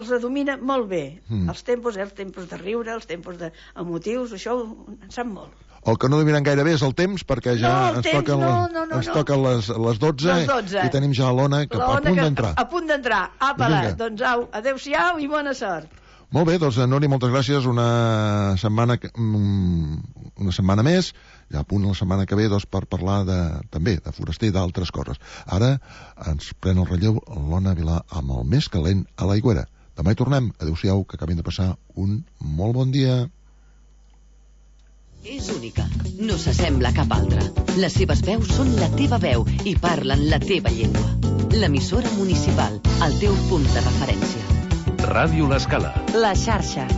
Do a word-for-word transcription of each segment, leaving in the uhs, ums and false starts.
els domina molt bé. Mm. Els tempos, eh, els tempos de riure, els tempos de emotius, això en sap molt. El que no dominen gaire bé és el temps, perquè ja no, ens, temps, toquen, no, no, no, ens no. toquen les, les dotze, les dotze i tenim ja l'Ona que a punt d'entrar. A punt d'entrar. Apa, doncs au, adeu-siau i bona sort. Molt bé, doncs, Núria, moltes gràcies. Una setmana una setmana més, ja a punt la setmana que ve, doncs, per parlar de, també de foraster i d'altres coses. Ara ens pren el relleu l'Ona Vilà amb el més calent a l'Aigüera. Demà hi tornem. Adéu-siau, que acabin de passar un molt bon dia. És única, no s'assembla a cap altra. Les seves veus són la teva veu i parlen la teva llengua. L'emissora municipal, el teu punt de referència. Ràdio L'Escala. La xarxa.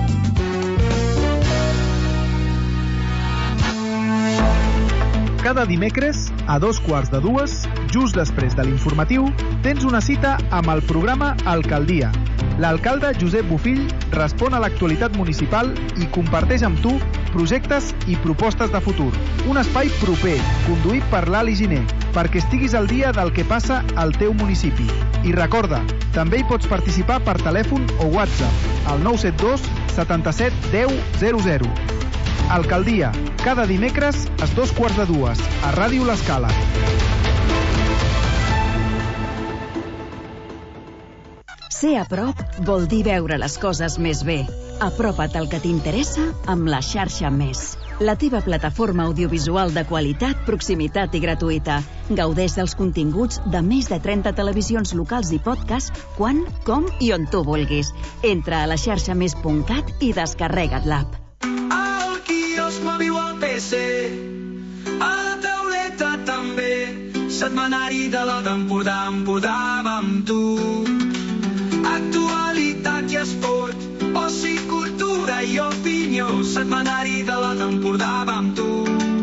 Cada dimecres, a dos quarts de dues, just després de l'informatiu, tens una cita amb el programa Alcaldia. L'alcalde Josep Bofill respon a l'actualitat municipal i comparteix amb tu projectes i propostes de futur. Un espai proper, conduït per l'Ali Giner, perquè estiguis al dia del que passa al teu municipi. I recorda, també hi pots participar per telèfon o WhatsApp al nou set dos setanta-set deu zero zero. Alcaldia, cada dimecres a dos quarts de dues, a Ràdio L'Escala. Ser a prop vol dir veure les coses més bé. Apropa't al que t'interessa amb la xarxa Més. La teva plataforma audiovisual de qualitat, proximitat i gratuïta. Gaudeix dels continguts de més de trenta televisions locals i podcast quan, com i on tu vulguis. Entra a la xarxa més punt cat i descarrega't l'app. Al quiosc mòbil o al P C, a la tauleta també, setmanari de la D'Empordà, Empordà va amb tu. Actualitat i esport, oci, cultura i opinió, setmanari de la D'Empordà va amb tu.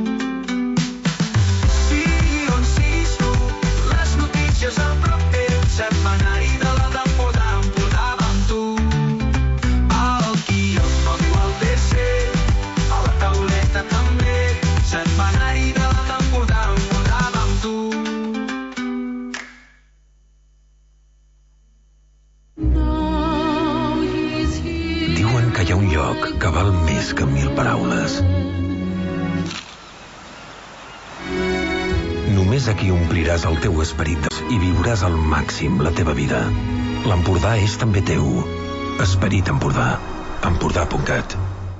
Sí, on siguis tu, les notícies a prop teu, setmanari de la D'Empordà, Empordà va amb tu. Al quiosc mòbil al P C, a la tauleta també, setmanari de la D'Empordà, Empordà va amb tu. Diuen que hi ha un lloc que val més que mil paraules. Només aquí ompliràs el teu esperit i viuràs al màxim la teva vida. L'Empordà és també teu. Esperit Empordà. Empordà punt cat.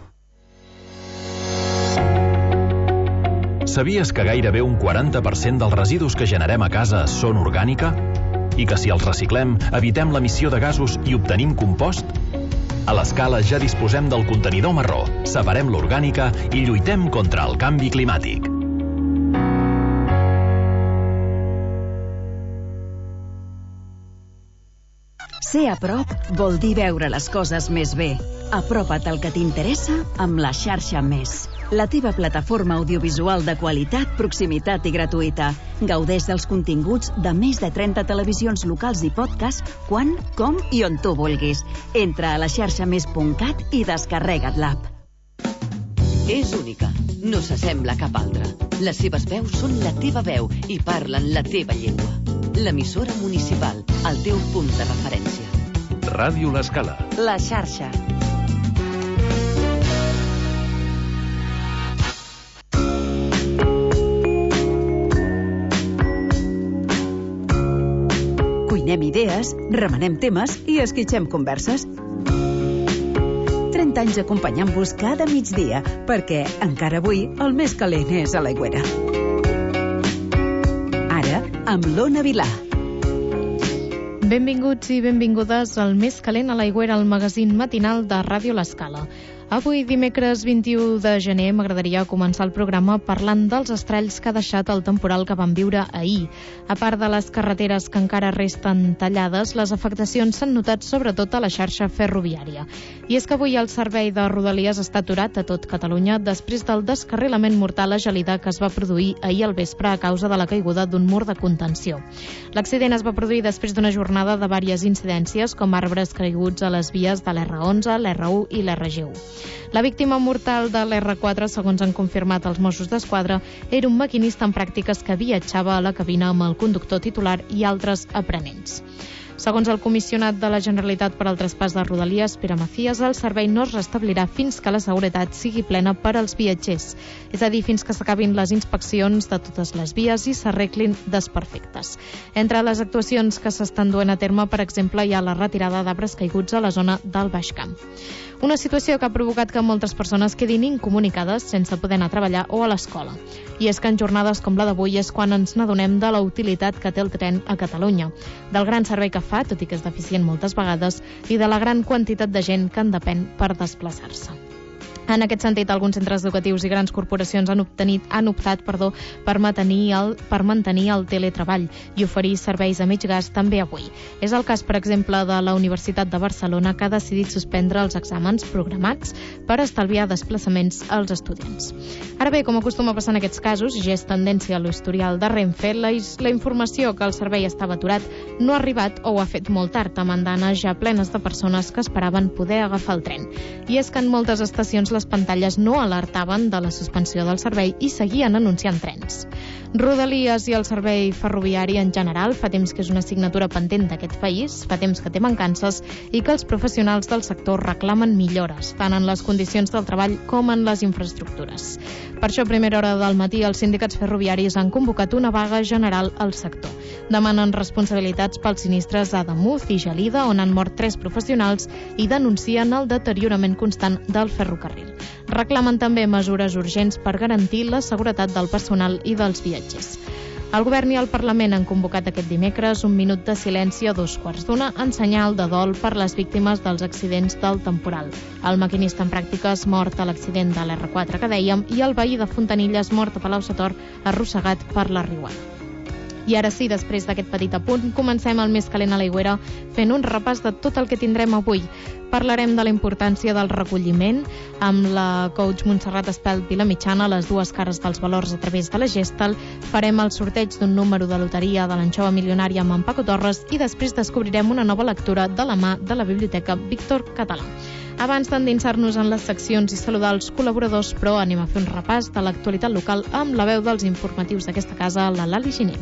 Sabies que gairebé un quaranta per cent dels residus que generem a casa són orgànica? I que si els reciclem, evitem l'emissió de gasos i obtenim compost? A l'Escala ja disposem del contenidor marró, separem l'orgànica i lluitem contra el canvi climàtic. Ser a prop vol dir veure les coses més bé. Apropa't al que t'interessa amb la xarxa Més. La teva plataforma audiovisual de qualitat, proximitat i gratuïta. Gaudeix dels continguts de més de trenta televisions locals i podcast quan, com i on tu vulguis. Entra a la xarxa més punt cat i descarrega't l'app. És única, no s'assembla a cap altra. Les seves veus són la teva veu i parlen la teva llengua. L'emissora municipal, el teu punt de referència. Ràdio L'Escala. La xarxa. Cuinem idees, remenem temes i esquitxem converses. trenta anys acompanyant-vos cada migdia, perquè encara avui el més calent és a l'Aigüera. Ara, amb l'Ona Vilà. Benvinguts i benvingudes al Més calent a l'Aigüera, el magazín matinal de Ràdio L'Escala. Avui, dimecres vint-i-u de gener, m'agradaria començar el programa parlant dels estralls que ha deixat el temporal que vam viure ahir. A part de les carreteres que encara resten tallades, les afectacions s'han notat sobretot a la xarxa ferroviària. I és que avui el servei de Rodalies està aturat a tot Catalunya després del descarrilament mortal a Gelida que es va produir ahir al vespre a causa de la caiguda d'un mur de contenció. L'accident es va produir després d'una jornada de diverses incidències, com arbres caiguts a les vies de l'erre onze, l'erre u i l'erre ge u. La víctima mortal de l'erre quatre, segons han confirmat els Mossos d'Esquadra, era un maquinista en pràctiques que viatjava a la cabina amb el conductor titular i altres aprenents. Segons el comissionat de la Generalitat per al traspàs de Rodalies, Pere Macías, el servei no es restablirà fins que la seguretat sigui plena per als viatgers. És a dir, fins que s'acabin les inspeccions de totes les vies i s'arreglin desperfectes. Entre les actuacions que s'estan duent a terme, per exemple, hi ha la retirada d'arbres caiguts a la zona del Baix Camp. Una situació que ha provocat que moltes persones quedin incomunicades sense poder anar a treballar o a l'escola. I és que en jornades com la d'avui és quan ens n'adonem de la utilitat que té el tren a Catalunya, del gran servei que fa, tot i que és deficient moltes vegades, i de la gran quantitat de gent que en depèn per desplaçar-se. En aquest sentit, alguns centres educatius i grans corporacions han, obtenit, han optat perdó, per, mantenir el, per mantenir el teletreball i oferir serveis a mig gas també avui. És el cas, per exemple, de la Universitat de Barcelona, que ha decidit suspendre els exàmens programats per estalviar desplaçaments als estudiants. Ara bé, com acostuma a passar en aquests casos, ja és tendència a l'historial de Renfe, la, la informació que el servei estava aturat no ha arribat o ho ha fet molt tard, amb andanes ja plenes de persones que esperaven poder agafar el tren. I és que en moltes estacions les pantalles no alertaven de la suspensió del servei i seguien anunciant trens. Rodalies i el servei ferroviari en general fa temps que és una assignatura pendent d'aquest país, fa temps que té mancances i que els professionals del sector reclamen millores, tant en les condicions del treball com en les infraestructures. Per això, a primera hora del matí, els sindicats ferroviaris han convocat una vaga general al sector. Demanen responsabilitats pels sinistres a Ademuz i Gelida, on han mort tres professionals, i denuncien el deteriorament constant del ferrocarril. Reclamen també mesures urgents per garantir la seguretat del personal i dels viatgers. El Govern i el Parlament han convocat aquest dimecres un minut de silenci a dos quarts d'una en senyal de dol per les víctimes dels accidents del temporal. El maquinista en pràctiques mort a l'accident de l'erre quatre que dèiem i el veí de Fontanilles mort a Palau-sator arrossegat per la riuada. I ara sí, després d'aquest petit apunt, comencem el més calent a l'aigüera fent un repàs de tot el que tindrem avui. Parlarem de la importància del recolliment amb la coach Montserrat Espelt Vilamitjana, les dues cares dels valors a través de la Gestal. Farem el sorteig d'un número de loteria de l'anxova milionària amb en Paco Torres i després descobrirem una nova lectura de la mà de la Biblioteca Víctor Català. Abans d'endinsar-nos en les seccions i saludar els col·laboradors, però anem a fer un repàs de l'actualitat local amb la veu dels informatius d'aquesta casa, la Lali Giner.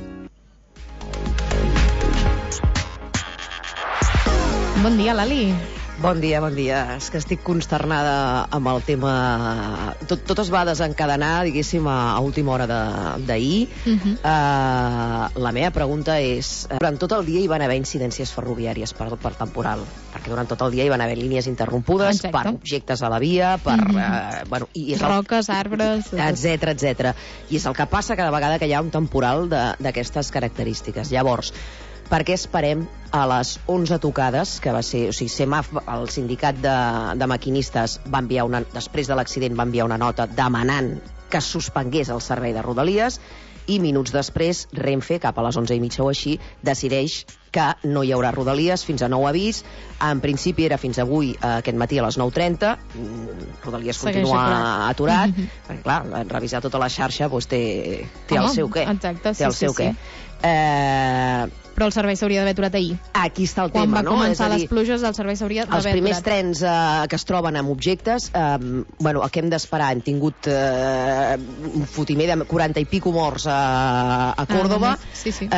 Bon dia, Lali. Bon dia, bon dia. És que estic consternada amb el tema... Tot, tot es va desencadenar, diguéssim, a última hora d'ahir. Uh -huh. uh, la meva pregunta és... Durant tot el dia hi van haver incidències ferroviàries per, per temporal, perquè durant tot el dia hi van haver línies interrompudes. Exacte. Per objectes a la via, per... Uh -huh. uh, bueno, i és el... roques, arbres... etcètera, etcètera. I és el que passa cada vegada que hi ha un temporal d'aquestes característiques. Llavors, per què esperem a les onze tocades, que va ser, o sigui, SEMAF, el sindicat de, de maquinistes, va enviar una, després de l'accident va enviar una nota demanant que es suspengués el servei de Rodalies, i minuts després Renfe, cap a les onze i mitja o així, decideix que no hi haurà Rodalies fins a nou avís. En principi era fins avui, eh, aquest matí a les nou trenta. Rodalies continua aturat, perquè clar, revisar tota la xarxa doncs, té, té Home, el seu què. Exacte, sí, té el sí, seu sí. què. Eh... Però el servei s'hauria d'haver aturat ahir. Aquí està el Quan tema, no? no? Quan van començar dir, les pluges, el servei s'hauria d'haver aturat. Els primers trens eh, que es troben amb objectes, eh, bueno, el que hem d'esperar, hem tingut eh, un fotimer de quaranta i pico morts a, a Còrdova. Ah, sí, sí.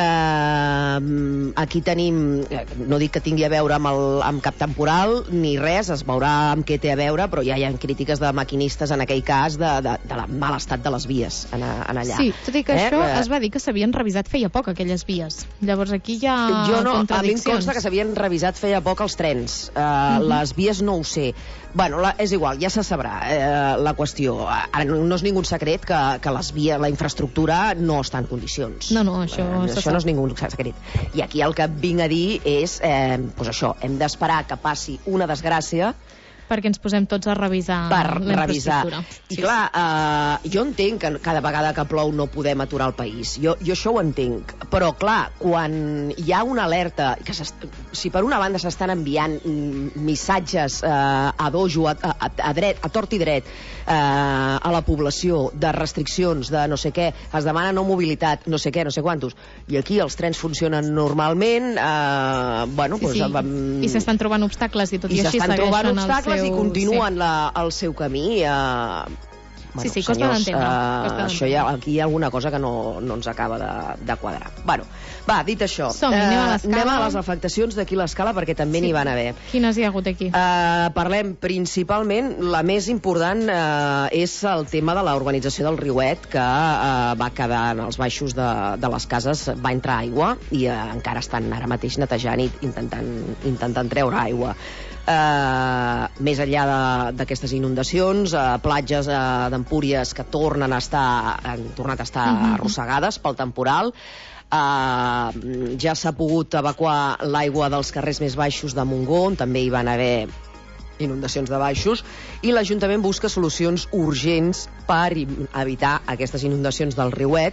Eh, aquí tenim, no dic que tingui a veure amb, el, amb cap temporal, ni res, es veurà amb què té a veure, però ja hi ha crítiques de maquinistes en aquell cas de, de, de la mal estat de les vies en, en allà. Sí, tot i que eh? això es va dir que s'havien revisat feia poc, aquelles vies. Llavors aquí hi ha jo no, a mi em contradiccions. consta que s'havien revisat feia poc els trens. Uh, uh-huh. Les vies no ho sé. Bueno, la, és igual, ja se sabrà eh, la qüestió. Ara no és ningú secret que, que les vies, la infraestructura no està en condicions. No, no, això... Eh, això no és ningú secret. I aquí el que vinc a dir és, eh, doncs això, hem d'esperar que passi una desgràcia perquè ens posem tots a revisar per la revisar. infraestructura. I sí, clar, eh, jo entenc que cada vegada que plou no podem aturar el país. Jo, jo això ho entenc. Però, clar, quan hi ha una alerta, que si per una banda s'estan enviant missatges eh, a dojo, a, a, a, dret, a tort i dret, eh, a la població, de restriccions, de no sé què, es demana no mobilitat, no sé què, no sé quantos, i aquí els trens funcionen normalment, eh, bueno, sí, doncs... sí. Amb, I s'estan trobant obstacles, i tot i, i així s'estan trobant obstacles seu... i continuen sí. la, el seu camí. Eh, bueno, sí, sí, costa senyors, d'entendre, uh, costa això hi ha, aquí hi ha alguna cosa que no, no ens acaba de, de quadrar. Bueno, va, dit això, Som-hi, anem a l'escala. anem a les afectacions d'aquí l'escala, perquè també Sí. n'hi van haver. Quines hi ha hagut aquí? Uh, parlem principalment, la més important uh, és el tema de la urbanització del Riuet, que uh, va quedar en els baixos de, de les cases, va entrar aigua i uh, encara estan ara mateix netejant i intentant, intentant treure aigua. Uh, més enllà d'aquestes inundacions, uh, platges uh, d'Empúries que tornen a estar, han tornat a estar Mhm. arrossegades pel temporal. Uh, ja s'ha pogut evacuar l'aigua dels carrers més baixos de Montgó, on també hi van haver inundacions de baixos, i l'Ajuntament busca solucions urgents per evitar aquestes inundacions del Riuet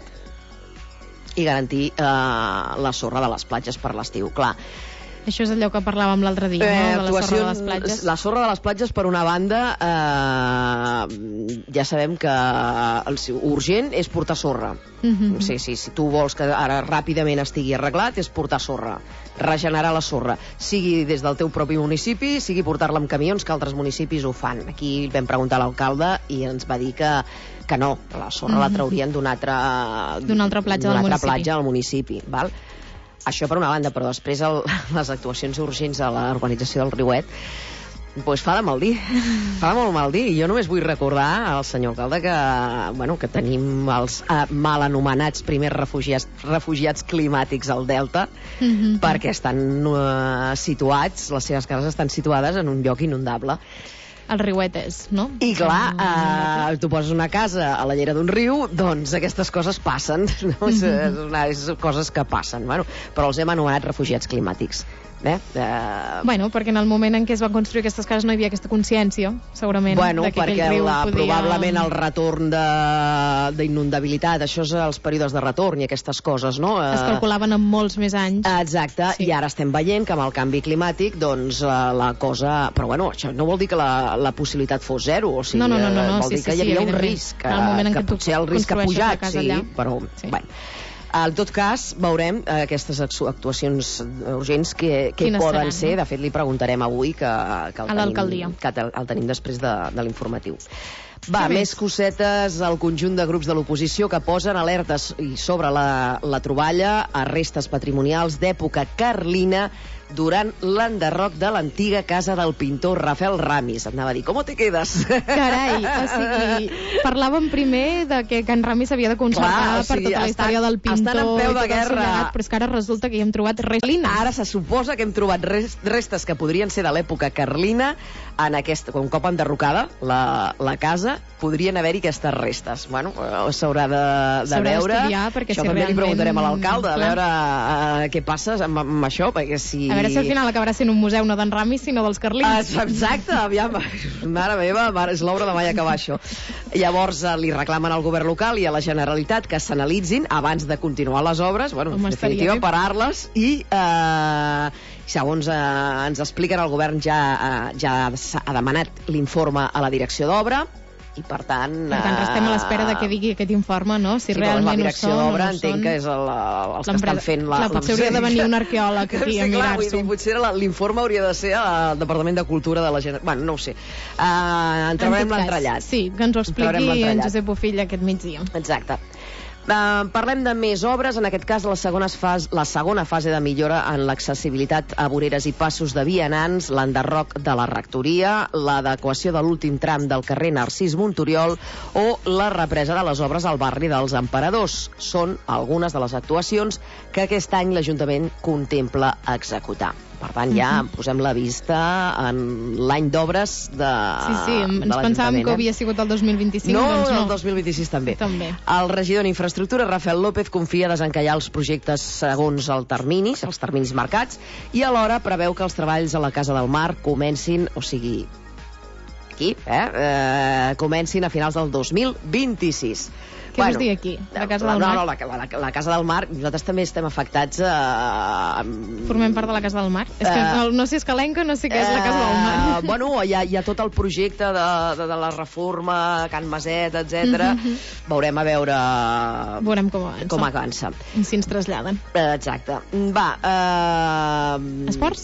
i garantir eh, la sorra de les platges per l'estiu. Clar, Això és allò que parlàvem l'altre dia, Eh, no? De la sorra de les actuacions- platges. La sorra de les platges, per una banda, eh, ja sabem que el urgent és portar sorra. Mhm. Sí, sí, si tu vols que ara ràpidament estigui arreglat, és portar sorra, regenerar la sorra, sigui des del teu propi municipi, sigui portar-la amb camions, que altres municipis ho fan. Aquí vam preguntar a l'alcalde i ens va dir que, que no, que la sorra Mhm. la traurien d'una altra, D'una altra platja d'una del altra municipi. platja del municipi, val? Això per una banda, però després el, les actuacions urgents a la urbanització del Riuet pues fa de mal dir, fa de molt mal dir. Jo només vull recordar al senyor alcalde que, bueno, que tenim els eh, mal anomenats primers refugiats, refugiats climàtics al Delta, Mhm. perquè estan eh, situats, les seves cases estan situades en un lloc inundable. El Riuet és, no? I clar, eh, tu poses una casa a la llera d'un riu, doncs aquestes coses passen, no? és, és, una, és coses que passen, bueno, però els hem anomenat refugiats climàtics. Eh? Eh, Bueno, perquè en el moment en què es van construir aquestes cases no hi havia aquesta consciència, segurament, Bueno, de que perquè aquell riu la, podia... probablement el retorn de- d'inundabilitat, això és els períodes de retorn i aquestes coses, no? Es Eh, calculaven en molts més anys. Exacte, Sí. i ara estem veient que amb el canvi climàtic, doncs, eh, la cosa... Però bueno, això no vol dir que la, la possibilitat fos zero, o sigui, No, no, no, no, eh, no, vol sí, dir que sí, hi havia sí, un evidentment. risc, que, En el moment en que què tu potser el risc ha construeixes la pujat, casa sí, allà. però... Sí. Bueno. En tot cas, veurem eh, aquestes actu- actuacions urgents que, que Quines poden seran, ser. no? De fet, li preguntarem avui que, que el A l'alcaldia. tenim, que te- el tenim després de, de l'informatiu. Va, Què més més? cosetes al conjunt de grups de l'oposició que posen alertes i sobre la, la troballa a restes patrimonials d'època carlina durant l'enderroc de l'antiga casa del pintor Rafael Ramis. Anava a dir, com te quedes? Carai, o sigui, parlàvem primer de que Can Ramis havia de conservar Clar, o per sigui, tota la estan- història del pintor estan en peu i de tot el seu guerra. llegat, però és que ara resulta que hi hem trobat restlines. Ara se suposa que hem trobat res, restes que podrien ser de l'època carlina en aquesta, un cop enderrocada la, la casa, podrien haver-hi aquestes restes. Bueno, eh, s'haurà de, de S'haurà veure. d'estudiar, perquè Això si també li realment- preguntarem a l'alcalde, a Clar. veure uh, què passa amb, amb això, perquè si... A veure si al final acabarà sent un museu no d'en Ramis, sinó dels carlins. Ah, exacte, aviam, mare meva, mare, és l'obra de mai acabar això. Llavors eh, li reclamen al govern local i a la Generalitat que s'analitzin abans de continuar les obres, bueno, Home, en estaria definitiva, bé. parar-les i, eh, segons eh, ens expliquen, el govern ja, eh, ja s'ha- ha demanat l'informe a la direcció d'obra i per tant... Per tant, restem a l'espera de què digui aquest informe, no? Si sí, però realment la ho direcció són o d'obra no entenc són. que és el, els que L'empresa- estan fent la... Clar, potser hauria de venir un arqueòleg aquí a sí, clar, vull mirar-s'ho. dir, potser la- l'informe hauria de ser al Departament de Cultura de la Generalitat. Bueno, no ho sé. Uh, en trobarem En tot cas, l'entrellat. Sí, que ens ho Trobarem expliqui en l'entrellat. Josep Bofill aquest migdia. Exacte. Uh, parlem de més obres, en aquest cas la segona, fase, la segona fase de millora en l'accessibilitat a voreres i passos de vianants, l'enderroc de la rectoria, l'adequació de l'últim tram del carrer Narcís Montoriol o la represa de les obres al barri dels Emperadors. Són algunes de les actuacions que aquest any l'Ajuntament contempla executar. Per tant, ja Mhm. posem la vista en l'any d'obres de, Sí, sí, de ens pensàvem l'Ajuntament, que eh? havia sigut el dos mil vint-i-cinc, No, doncs no. el dos mil vint-i-sis també. També. El regidor d'Infraestructura, Rafael López, confia desencallar els projectes segons el terminis, els terminis marcats, i alhora preveu que els treballs a la Casa del Mar comencin, o sigui, aquí, eh, eh comencin a finals del dos mil vint-i-sis. Què vols dir aquí? La Casa del no, Mar? No, la, la, la Casa del Mar, nosaltres també estem afectats a... Formem part de la Casa del Mar. És que Eh, no, no sé és Calenca, no sé què és la Casa del Mar. Eh, bueno, hi ha, hi ha tot el projecte de, de, de la reforma, Can Maset, etcètera. Mhm. Veurem a veure Veurem com avança. com avança. I si ens traslladen. Eh, Exacte. Va. Eh... Esports?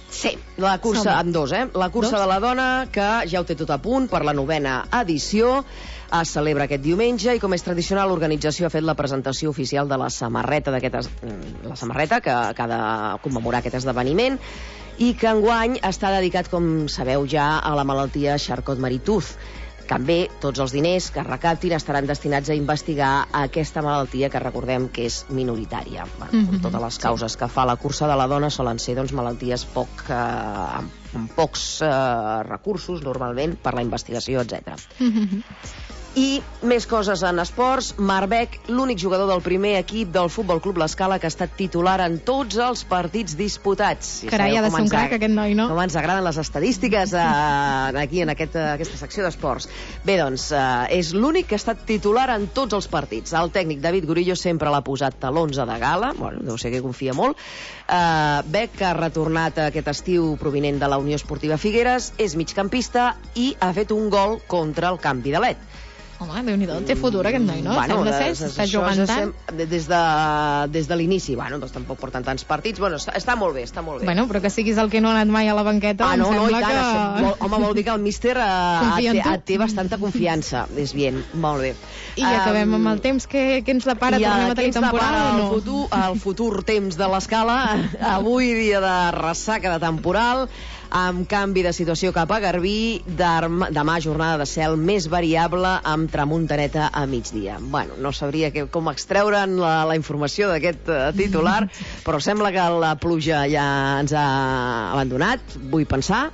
Sí, la cursa amb dos, eh? La cursa dos? de la dona, que ja ho té tot a punt per la novena edició, es celebra aquest diumenge i, com és tradicional, l'organització ha fet la presentació oficial de la samarreta d'aquest la samarreta que, que ha de commemorar aquest esdeveniment i que enguany està dedicat, com sabeu ja, a la malaltia Charcot-Marie-Tooth. També tots els diners que es recaptin estaran destinats a investigar aquesta malaltia que recordem que és minoritària. Bueno, mm-hmm. Totes les causes que fa la cursa de la dona solen ser doncs, malalties poc, eh, amb, amb pocs eh, recursos, normalment, per la investigació, etcètera. Mm-hmm. I més coses en esports. Marc Beck, l'únic jugador del primer equip del Futbol Club L'Escala que ha estat titular en tots els partits disputats. Carai, ha de ser un crac, aquest noi, no? Com ens agraden les estadístiques eh, aquí en aquest, aquesta secció d'esports. Bé, doncs, eh, és l'únic que ha estat titular en tots els partits. El tècnic David Gorillo sempre l'ha posat a l'onze de gala, bueno, deu ser que confia molt. Eh, Beck, que ha retornat aquest estiu provinent de la Unió Esportiva Figueres, és migcampista i ha fet un gol contra el Camp Vidalet. Home, Déu-n'hi-do, té futur aquest noi, no? Bueno, sembla ser, s'està jugant tant. Des de, des de l'inici, bueno, doncs tampoc porten tants partits. Bueno, està, està molt bé, està molt bé. Bueno, però que siguis el que no ha anat mai a la banqueta, ah, em no, no, sembla tant, que... Vol, home, vol dir que el míster uh, té, té bastanta confiança. És bien, molt bé. I ja acabem um, amb el temps que, que ens depara, tornem a tenir temporal o no? El futur, el futur temps de l'Escala, avui dia de ressaca de temporal, amb canvi de situació cap a Garbí, demà jornada de cel més variable amb tramuntaneta a migdia. Bueno, no sabria que, com extreure'n la, la informació d'aquest uh, titular, però sembla que la pluja ja ens ha abandonat, vull pensar.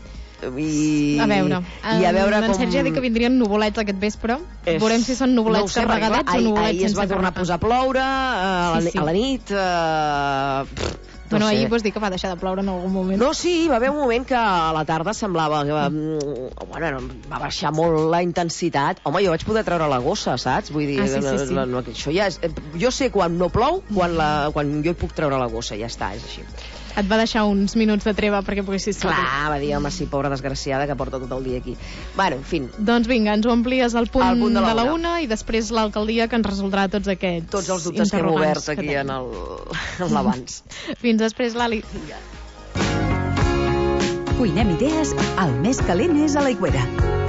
I, a veure, i a veure en com... Sergi ha dit que vindrien nuvolets aquest vespre. És... veurem si són nuvolets no sé, carregadets o nuvolets ahir, ahir es va tornar a posar a ploure uh, sí, sí. a la nit uh, pff, No bueno, ahir vols dir que va deixar de ploure en algun moment. No, sí, va haver un moment que a la tarda semblava que va, bueno, va baixar molt la intensitat. Home, jo vaig poder treure la gossa, saps? Vull dir, ah, sí, sí, sí. La, la, això ja és, jo sé quan no plou, quan, la, quan jo puc treure la gossa, ja està, és així. Et va deixar uns minuts de treva perquè poguessis sortir. Clar, va dir, home, sí, pobra desgraciada que porta tot el dia aquí. Bueno, en fi. Doncs vinga, ens ho amplies al punt, al punt de, la de la una i després l'alcaldia que ens resoldrà tots aquests tots els dubtes que hem obert aquí en l'abans. Fins després, Lali. Cuinem idees, el més calent és a l'Aigüera.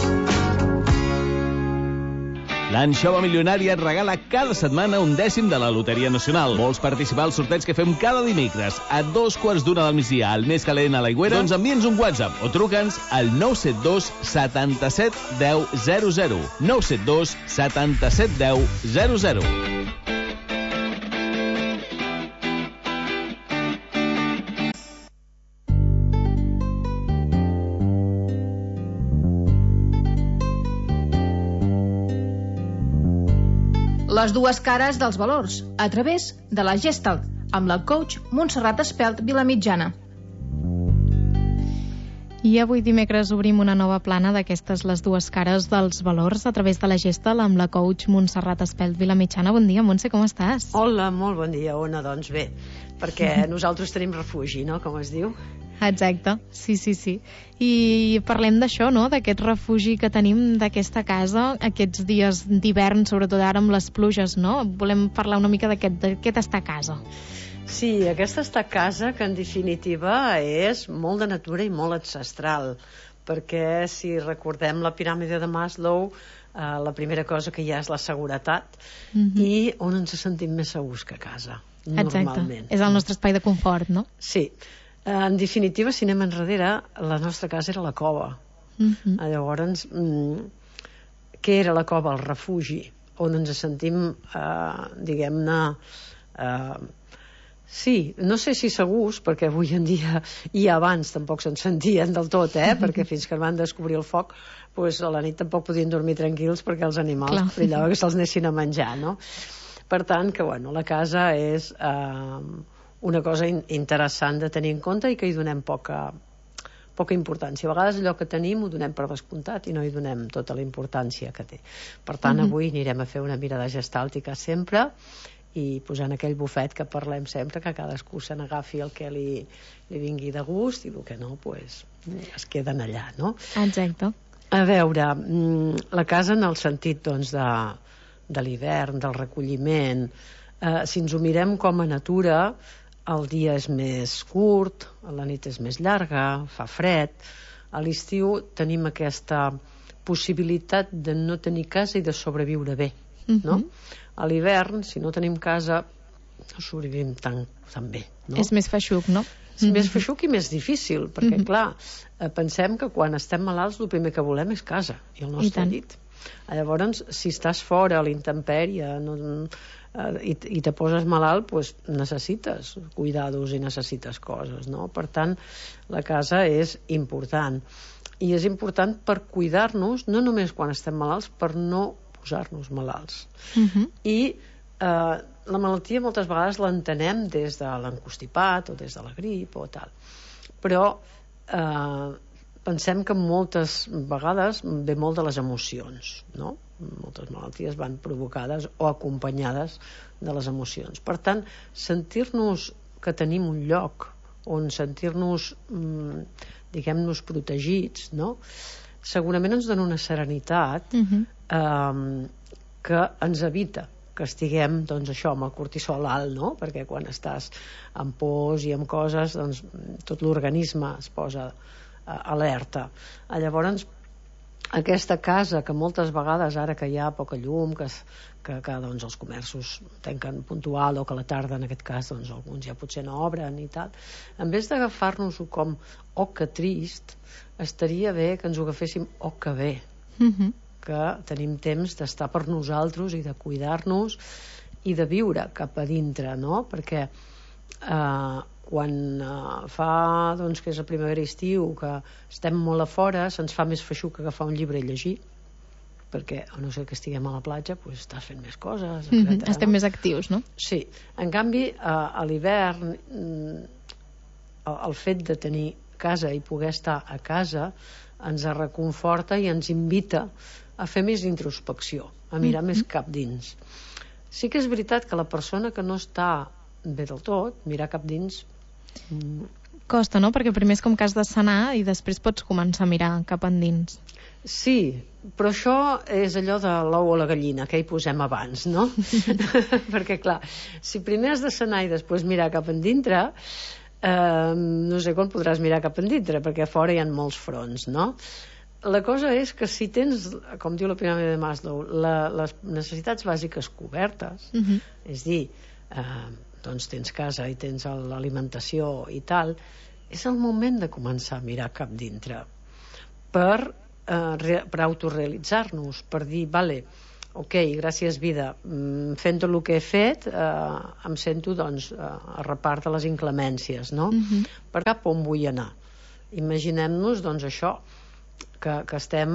L'Anxova Milionària et regala cada setmana un dècim de la Loteria Nacional. Vols participar al sorteig que fem cada dimecres a dos quarts d'una del migdia al més calent a l'Aigüera? Doncs envia'ns un WhatsApp o truca'ns al nou set dos setanta-set deu zero zero. nou set dos setanta-set deu zero zero. Les dues cares dels valors, a través de la Gestalt, amb la coach Montserrat Espelt Vilamitjana. I avui dimecres obrim una nova plana d'aquestes les dues cares dels valors a través de la Gestalt amb la coach Montserrat Espelt Vilamitjana. Bon dia, Montse, com estàs? Hola, molt bon dia, Ona, doncs bé, perquè nosaltres tenim refugi, no?, com es diu. Exacte, sí, sí, sí. I parlem d'això, no?, d'aquest refugi que tenim d'aquesta casa aquests dies d'hivern, sobretot ara amb les pluges, no? Volem parlar una mica d'aquest estar a casa. Sí, aquesta estar a casa, que en definitiva és molt de natura i molt ancestral, perquè si recordem la piràmide de Maslow, eh, la primera cosa que hi ha és la seguretat, mm-hmm. i on ens sentim més segurs que a casa, normalment. Exacte, és el nostre espai de confort, no? Sí. En definitiva, si anem enrere, la nostra casa era la cova. Mm-hmm. Llavors, mm, què era la cova? El refugi, on ens sentim, eh, diguem-ne, eh, sí, no sé si segurs, perquè avui en dia i abans tampoc se'n sentien del tot, eh? Perquè fins que van descobrir el foc, pues, a la nit tampoc podien dormir tranquils perquè els animals brillava que se'ls anessin a menjar, no? Per tant, que bueno, la casa és... Eh, una cosa interessant de tenir en compte i que hi donem poca, poca importància. A vegades allò que tenim ho donem per descomptat i no hi donem tota la importància que té. Per tant, mm-hmm. avui anirem a fer una mirada gestàltica sempre i posant aquell bufet que parlem sempre, que cadascú se n'agafi el que li, li vingui de gust i el que no, pues, es queden allà, no? Exacte. A veure, la casa en el sentit doncs, de, de l'hivern, del recolliment, eh, si ens ho mirem com a natura, el dia és més curt, la nit és més llarga, fa fred. A l'estiu tenim aquesta possibilitat de no tenir casa i de sobreviure bé, no? A l'hivern, si no tenim casa, no sobrevivim tan, tan bé, no? És més feixuc, no? És més feixuc i més difícil, perquè, clar, pensem que quan estem malalts el primer que volem és casa i el nostre llit. Llavors, si estàs fora a la intempèrie no, i, i te poses malalt, pues, necessites cuidados i necessites coses, no? Per tant, la casa és important. I és important per cuidar-nos, no només quan estem malalts, per no posar-nos malalts. Uh-huh. I eh, la malaltia moltes vegades l'entenem des de l'encostipat o des de la grip o tal. Però eh, pensem que moltes vegades ve molt de les emocions, no? Moltes malalties van provocades o acompanyades de les emocions. Per tant, sentir-nos que tenim un lloc on sentir-nos, diguem-nos, protegits, no? Segurament ens dona una serenitat uh-huh. eh, que ens evita que estiguem, doncs, això, amb el cortisol alt, no? Perquè quan estàs amb pors i amb coses, doncs, tot l'organisme es posa uh, alerta. Llavors, aquesta casa, que moltes vegades, ara que hi ha poca llum, que, que, que doncs, els comerços tanquen puntual, o que a la tarda, en aquest cas, doncs, alguns ja potser no obren i tal, en vez d'agafar-nos-ho com, oh, que trist, estaria bé que ens ho agaféssim, oh, que bé. Uh-huh. Que tenim temps d'estar per nosaltres i de cuidar-nos i de viure cap a dintre, no? Perquè eh, quan eh, fa, doncs, que és la primavera i estiu, que estem molt a fora, se'ns fa més feixuc agafar un llibre i llegir, perquè, a no ser que estiguem a la platja, doncs estàs fent més coses, etcètera. Mm-hmm. Estem no? més actius, no? Sí. En canvi, eh, a l'hivern, el, el fet de tenir casa i poder estar a casa ens reconforta i ens invita a fer més introspecció, a mirar mm-hmm. més cap dins. Sí que és veritat que la persona que no està bé del tot, mirar cap dins... Costa, no? Perquè primer és com que has de sanar i després pots començar a mirar cap endins. Sí, però això és allò de l'ou o la gallina, que hi posem abans, no? Perquè, clar, si primer has de sanar i després mirar cap endintre, eh, no sé quan podràs mirar cap endintre, perquè a fora hi ha molts fronts, no? La cosa és que si tens, com diu la piràmide de Maslow, la, les necessitats bàsiques cobertes, uh-huh. és dir, eh, doncs tens casa i tens l'alimentació i tal, és el moment de començar a mirar cap dintre per, eh, per autorealitzar-nos, per dir, vale, ok, gràcies vida, fent tot el que he fet, eh, em sento, doncs, a repart de les inclemències, no? Uh-huh. Per cap on vull anar. Imaginem-nos, doncs, això, que, que estem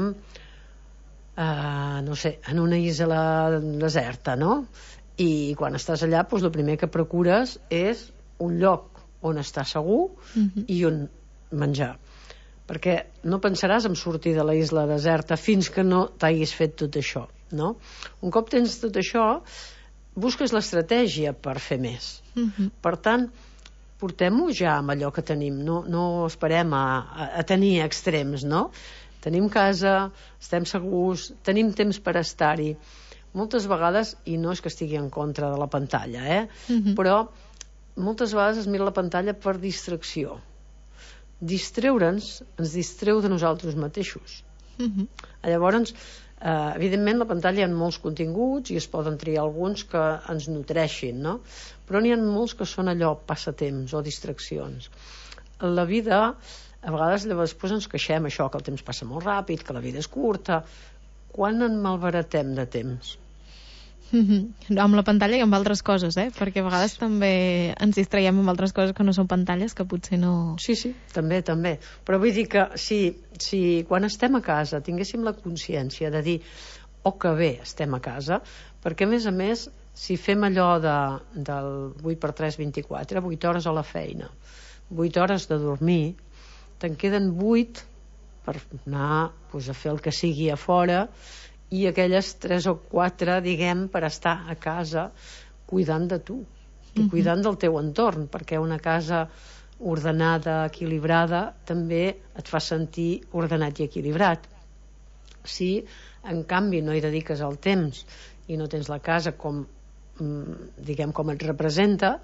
eh, no sé, en una isla deserta, no? I quan estàs allà, doncs el primer que procures és un lloc on estar segur uh-huh. i on menjar, perquè no pensaràs en sortir de la isla deserta fins que no t'hagis fet tot això, no? Un cop tens tot això, busques l'estratègia per fer més. Uh-huh. Per tant, portem-ho ja amb allò que tenim, no, no esperem a, a, a tenir extrems, no? Tenim casa, estem segurs, tenim temps per estar-hi. Moltes vegades, i no és que estigui en contra de la pantalla, eh? Uh-huh. Però moltes vegades es mira la pantalla per distracció. Distreure'ns ens distreu de nosaltres mateixos. Uh-huh. Llavors, eh, evidentment, la pantalla hi ha molts continguts i es poden triar alguns que ens nutreixin, no? Però n'hi ha molts que són allò, passatemps o distraccions. La vida, a vegades després ens queixem això, que el temps passa molt ràpid, que la vida és curta. Quan en malbaratem de temps? Mm-hmm. Amb la pantalla i amb altres coses, eh? Perquè a vegades també ens distraiem amb altres coses que no són pantalles, que potser no... Sí, sí, també, també. Però vull dir que si, si quan estem a casa tinguéssim la consciència de dir oh, que bé, estem a casa, perquè a més a més, si fem allò de, del vuit per tres, vint-i-quatre, vuit hores a la feina, vuit hores de dormir, te'n queden vuit per anar doncs, a fer el que sigui a fora, i aquelles tres o quatre, diguem, per estar a casa cuidant de tu i cuidant del teu entorn, perquè una casa ordenada, equilibrada, també et fa sentir ordenat i equilibrat. Si, en canvi, no hi dediques el temps i no tens la casa com, diguem, com et representa,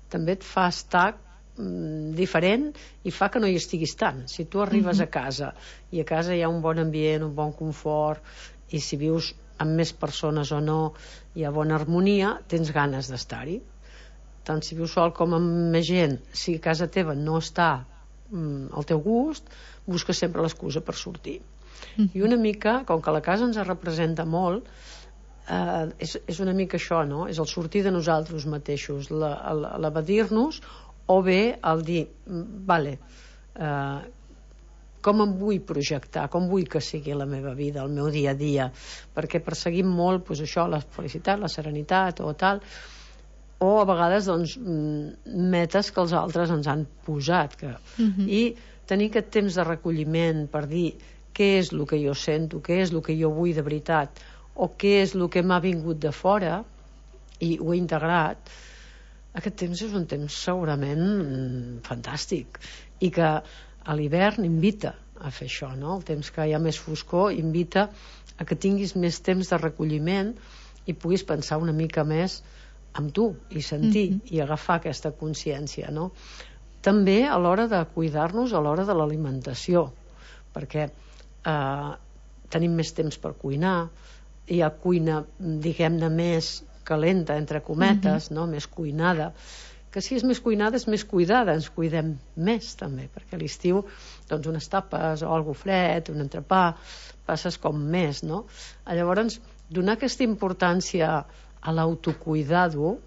també et fa estar mm, diferent i fa que no hi estiguis tant. Si tu arribes Mhm. a casa i a casa hi ha un bon ambient, un bon confort, i si vius amb més persones o no hi ha bona harmonia, tens ganes d'estar-hi. Tant si vius sol com amb més gent, si a casa teva no està mm, al teu gust, busques sempre l'excusa per sortir. Mhm. I una mica, com que la casa ens representa molt, eh, és, és una mica això, no? És el sortir de nosaltres mateixos, l'abadir-nos, o bé el dir, mm, vale, eh, com em vull projectar, com vull que sigui la meva vida, el meu dia a dia, perquè perseguim molt pues, això, la felicitat, la serenitat o tal, o a vegades doncs, mm, metes que els altres ens han posat que... Mhm. i tenir aquest temps de recolliment per dir què és el que jo sento, què és el que jo vull de veritat, o què és el que m'ha vingut de fora i ho he integrat, aquest temps és un temps segurament mm, fantàstic, i que a l'hivern invita a fer això, no? El temps que hi ha més foscor invita a que tinguis més temps de recolliment i puguis pensar una mica més amb tu i sentir Mhm. i agafar aquesta consciència, no? També a l'hora de cuidar-nos, a l'hora de l'alimentació, perquè eh, tenim més temps per cuinar, hi ha cuina, diguem-ne, més calenta, entre cometes, no? Més cuinada, que si és més cuinada és més cuidada, ens cuidem més també, perquè a l'estiu doncs unes tapes o algo fred, un entrepà, passes com més, no? Llavors, donar aquesta importància a l'autocuidado,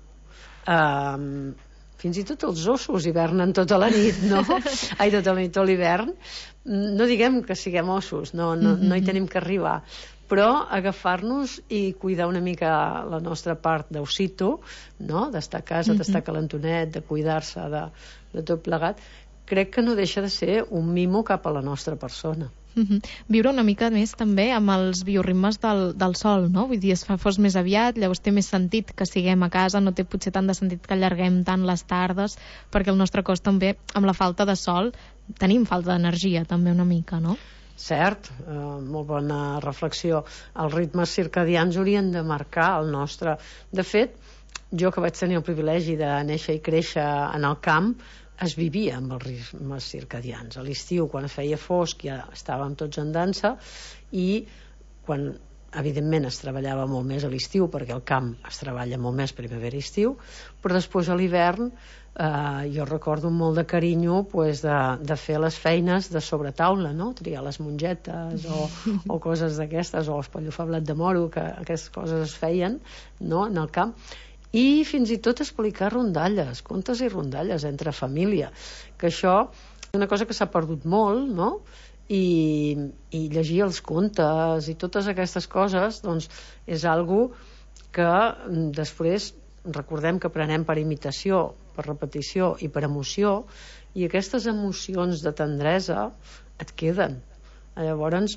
eh, fins i tot els ossos hivernen tota la nit, no? Ai, tota la nit, tot l'hivern. No diguem que siguem ossos, no, no, no hi tenim que arribar, però agafar-nos i cuidar una mica la nostra part d'ossito, no? D'estar a casa, d'estar calentonet, de cuidar-se de, de tot plegat, crec que no deixa de ser un mimo cap a la nostra persona. Mhm. Viure una mica més també amb els bioritmes del, del sol, no? Vull dir, es fa fos més aviat, llavors té més sentit que siguem a casa, no té potser tant de sentit que allarguem tant les tardes, perquè el nostre cos també, amb la falta de sol, tenim falta d'energia també una mica, no? Cert, eh, molt bona reflexió. Els ritmes circadians haurien de marcar el nostre... De fet, jo que vaig tenir el privilegi de néixer i créixer en el camp, es vivia amb els ritmes circadians. A l'estiu, quan feia fosc, ja estàvem tots en dansa, i quan, evidentment, es treballava molt més a l'estiu, perquè al camp es treballa molt més primavera i estiu, però després a l'hivern eh, jo recordo molt de carinyo pues, de, de fer les feines de sobretaula, no? Triar les mongetes o, o coses d'aquestes, o espellofar blat de moro, que aquestes coses es feien, no? En el camp, i fins i tot explicar rondalles, contes i rondalles entre família, que això és una cosa que s'ha perdut molt, no? I, i llegir els contes i totes aquestes coses doncs és algo que després recordem que aprenem per imitació, per repetició i per emoció, i aquestes emocions de tendresa et queden. Llavors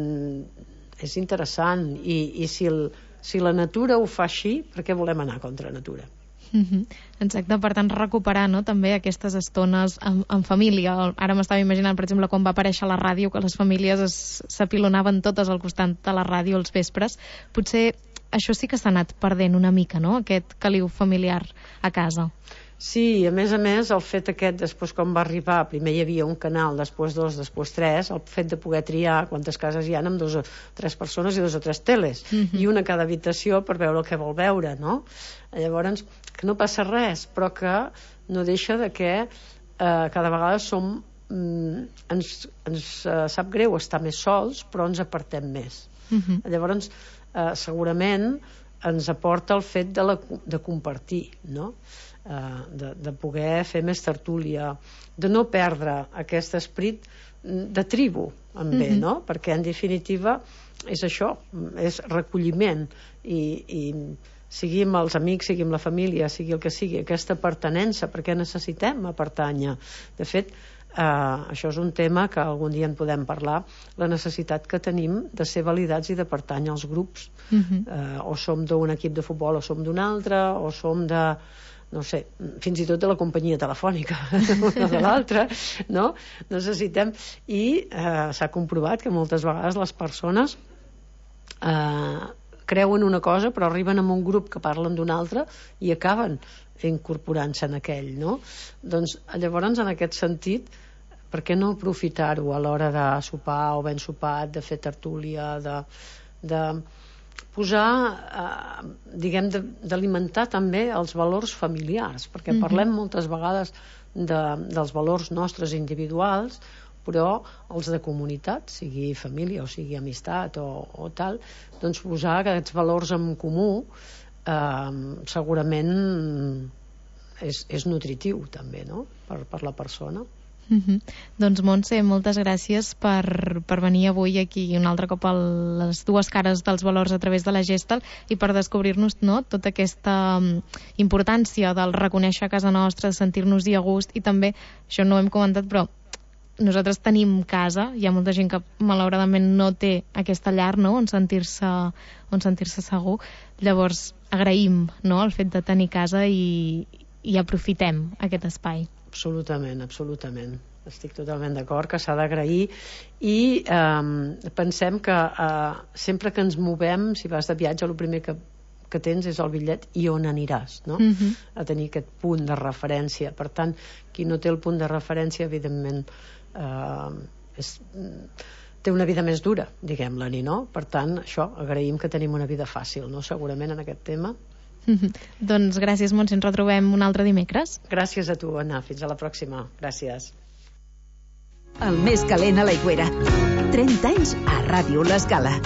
és interessant, i, i si el Si la natura ho fa així, per què volem anar contra natura? Mm-hmm. Exacte, per tant, recuperar, no?, també aquestes estones en, en família. Ara m'estava imaginant, per exemple, quan va aparèixer la ràdio, que les famílies s'apilonaven totes al costat de la ràdio els vespres. Potser això sí que s'ha anat perdent una mica, no?, aquest caliu familiar a casa. Sí, a més a més, el fet aquest, després quan va arribar, primer hi havia un canal, després dos, després tres, el fet de poder triar quantes cases hi ha amb dos o tres persones i dos o tres teles, mm-hmm. i una a cada habitació per veure el que vol veure, no? Llavors, que no passa res, però que no deixa de que eh, cada vegada som, mm, ens, ens eh, sap greu estar més sols, però ens apartem més. Mm-hmm. Llavors, eh, segurament ens aporta el fet de, la, de compartir, no? De, de poder fer més tertúlia, de no perdre aquest esperit de tribu en bé, mm-hmm. no? Perquè en definitiva és això, és recolliment, i, i sigui amb els amics, sigui amb la família, sigui el que sigui, aquesta pertinença, perquè necessitem pertànyer. De fet, eh, això és un tema que algun dia en podem parlar, la necessitat que tenim de ser validats i de pertànyer als grups. Mm-hmm. eh, o som d'un equip de futbol o som d'un altre, o som de no sé, fins i tot de la companyia telefònica una de l'altra, no? Necessitem, i eh, s'ha comprovat que moltes vegades les persones eh, creuen una cosa però arriben a un grup que parlen d'una altra i acaben incorporant-se en aquell, no? Doncs llavors en aquest sentit, per què no aprofitar-ho a l'hora de sopar o ben sopat, de fer tertúlia, de, de posar, eh, diguem, d'alimentar també els valors familiars, perquè mm-hmm. parlem moltes vegades de, dels valors nostres individuals, però els de comunitat, sigui família o sigui amistat o, o tal, doncs posar aquests valors en comú eh, segurament és, és nutritiu també, no? per, per la persona. Mm-hmm. Doncs Montse, moltes gràcies per, per venir avui aquí un altre cop a les dues cares dels valors a través de la Gestalt i per descobrir-nos, no?, tota aquesta importància del reconèixer a casa nostra, de sentir-nos-hi a gust, i també, això no ho hem comentat, però nosaltres tenim casa, hi ha molta gent que malauradament no té aquesta llar, no?, on sentir-se on sentir-se segur. Llavors agraïm, no?, el fet de tenir casa i, i aprofitem aquest espai. Absolutament, absolutament. Estic totalment d'acord que s'ha d'agrair i eh, pensem que eh, sempre que ens movem, si vas de viatge, el primer que, que tens és el bitllet i on aniràs, no? Mm-hmm. A tenir aquest punt de referència. Per tant, qui no té el punt de referència, evidentment, eh, és, té una vida més dura, diguem-la-ni, no? Per tant, això, agraïm que tenim una vida fàcil, no?, segurament en aquest tema. Mm-hmm. Doncs gràcies, Montse, ens retrobem un altre dimecres. Gràcies a tu, Anna, fins a la pròxima. Gràcies. El més calent a l'Aigüera. trenta anys a Ràdio L'Escala.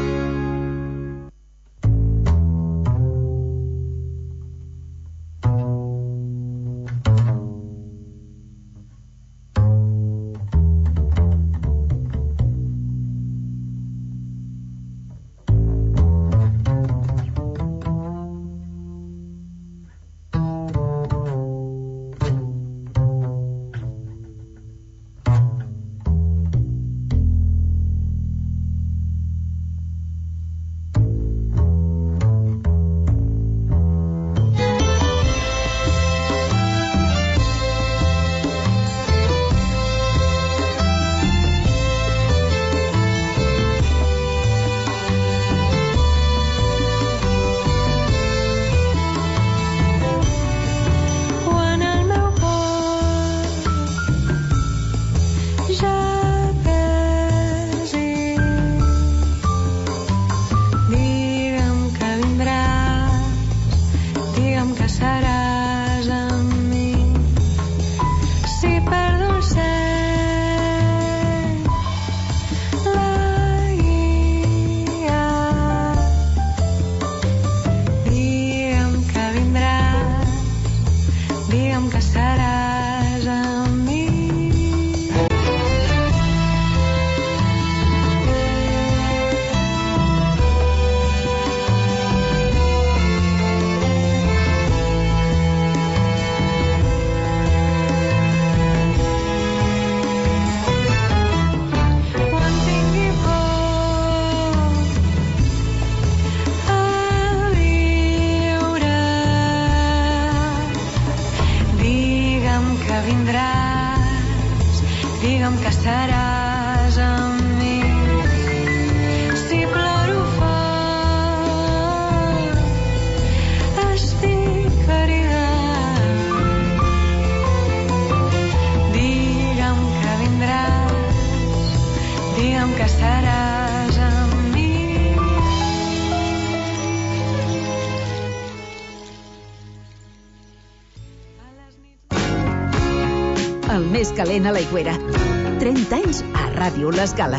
El més calent a l'Aigüera. trenta anys a Ràdio L'Escala.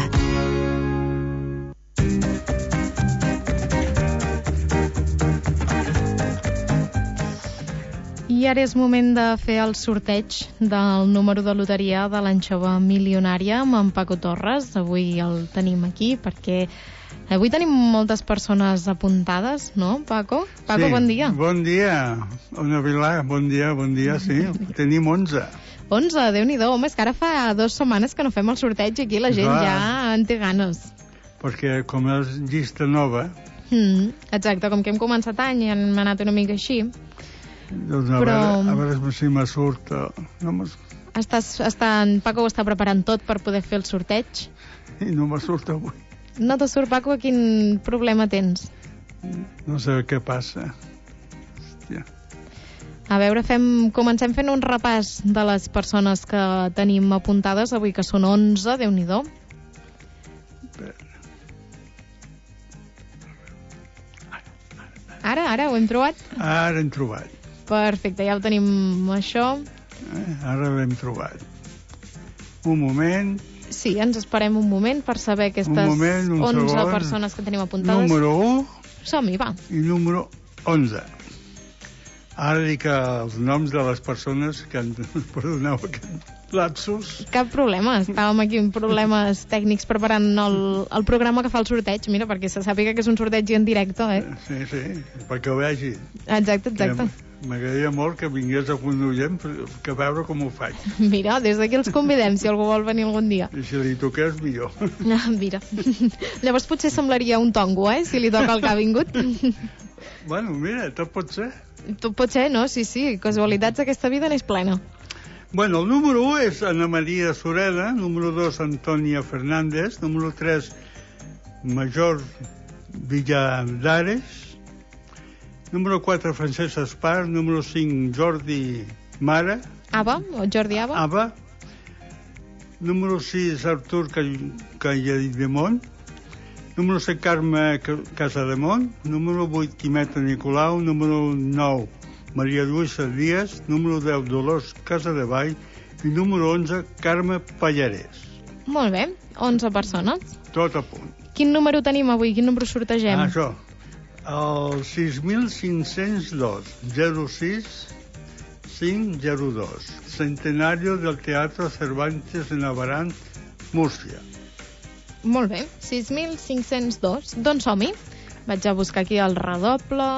I ara és moment de fer el sorteig del número de loteria de l'anxova milionària amb en Paco Torres. Avui el tenim aquí perquè avui tenim moltes persones apuntades, no, Paco? Paco, sí, bon dia. Bon dia, Ona Vilà, bon dia, bon dia, sí. Tenim onze. onze, Déu-n'hi-do. Home, és que ara fa dues setmanes que no fem el sorteig aquí, la gent Clar. ja en té ganes. Perquè com és llista nova... Mm, exacte, com que hem començat any i hem anat una mica així. Doncs a, Però... veure, a veure si me surt... No me... Estàs, està, en Paco ho està preparant tot per poder fer el sorteig. I no me surt avui. No te surt, Paco, quin problema tens? No sé què passa. Hòstia. A veure, fem, comencem fent un repàs de les persones que tenim apuntades avui, que són onze, Déu-n'hi-do. Ara, ara, ho hem trobat? Ara hem trobat. Perfecte, ja ho tenim, això. Eh, ara l'hem trobat. Un moment. Sí, ens esperem un moment per saber aquestes un moment, un onze segon. persones que tenim apuntades. Número u. Som-hi, va. I número onze. Ara dic els noms de les persones que han... Perdoneu aquest lapsus. Cap problema, estàvem aquí amb problemes tècnics preparant el, el programa que fa el sorteig, mira, perquè se sàpiga que és un sorteig en directe, eh? Sí, sí, perquè ho vegi. Exacte, exacte. M'agradaria molt que vingués algun oient que a veure com ho faig. Mira, des d'aquí els convidem, si algú vol venir algun dia. I si li toqués, millor. Ah, mira. Llavors potser semblaria un tongo, eh, si li toca el que ha vingut. Bueno, mira, tot pot ser. Tot pot ser, no? Sí, sí, casualitats d'aquesta vida n'és plena. Bueno, el número u és Ana Maria Sureda, número dos Antònia Fernández, número tres Major Villadares, número quatre Francesc Espar, número cinc Jordi Mara. Ava, o Jordi Ava. Ava. Número sis Artur Callademont. Número set Carme Casademont. Número vuit Quimeta Nicolau. Número nou Maria Lluïsa Díaz. Número deu Dolors Casadevall. I número onze Carme Pallarès. Molt bé, onze persones. Tot a punt. Quin número tenim avui? Quin número sortegem? Ah, això. El sis mil cinc-cents dos, zero sis cinc zero dos. Centenario del Teatro Cervantes de Navarant, Múrcia. Molt bé, sis mil cinc-cents dos. Doncs som-hi. Vaig a buscar aquí el redoble.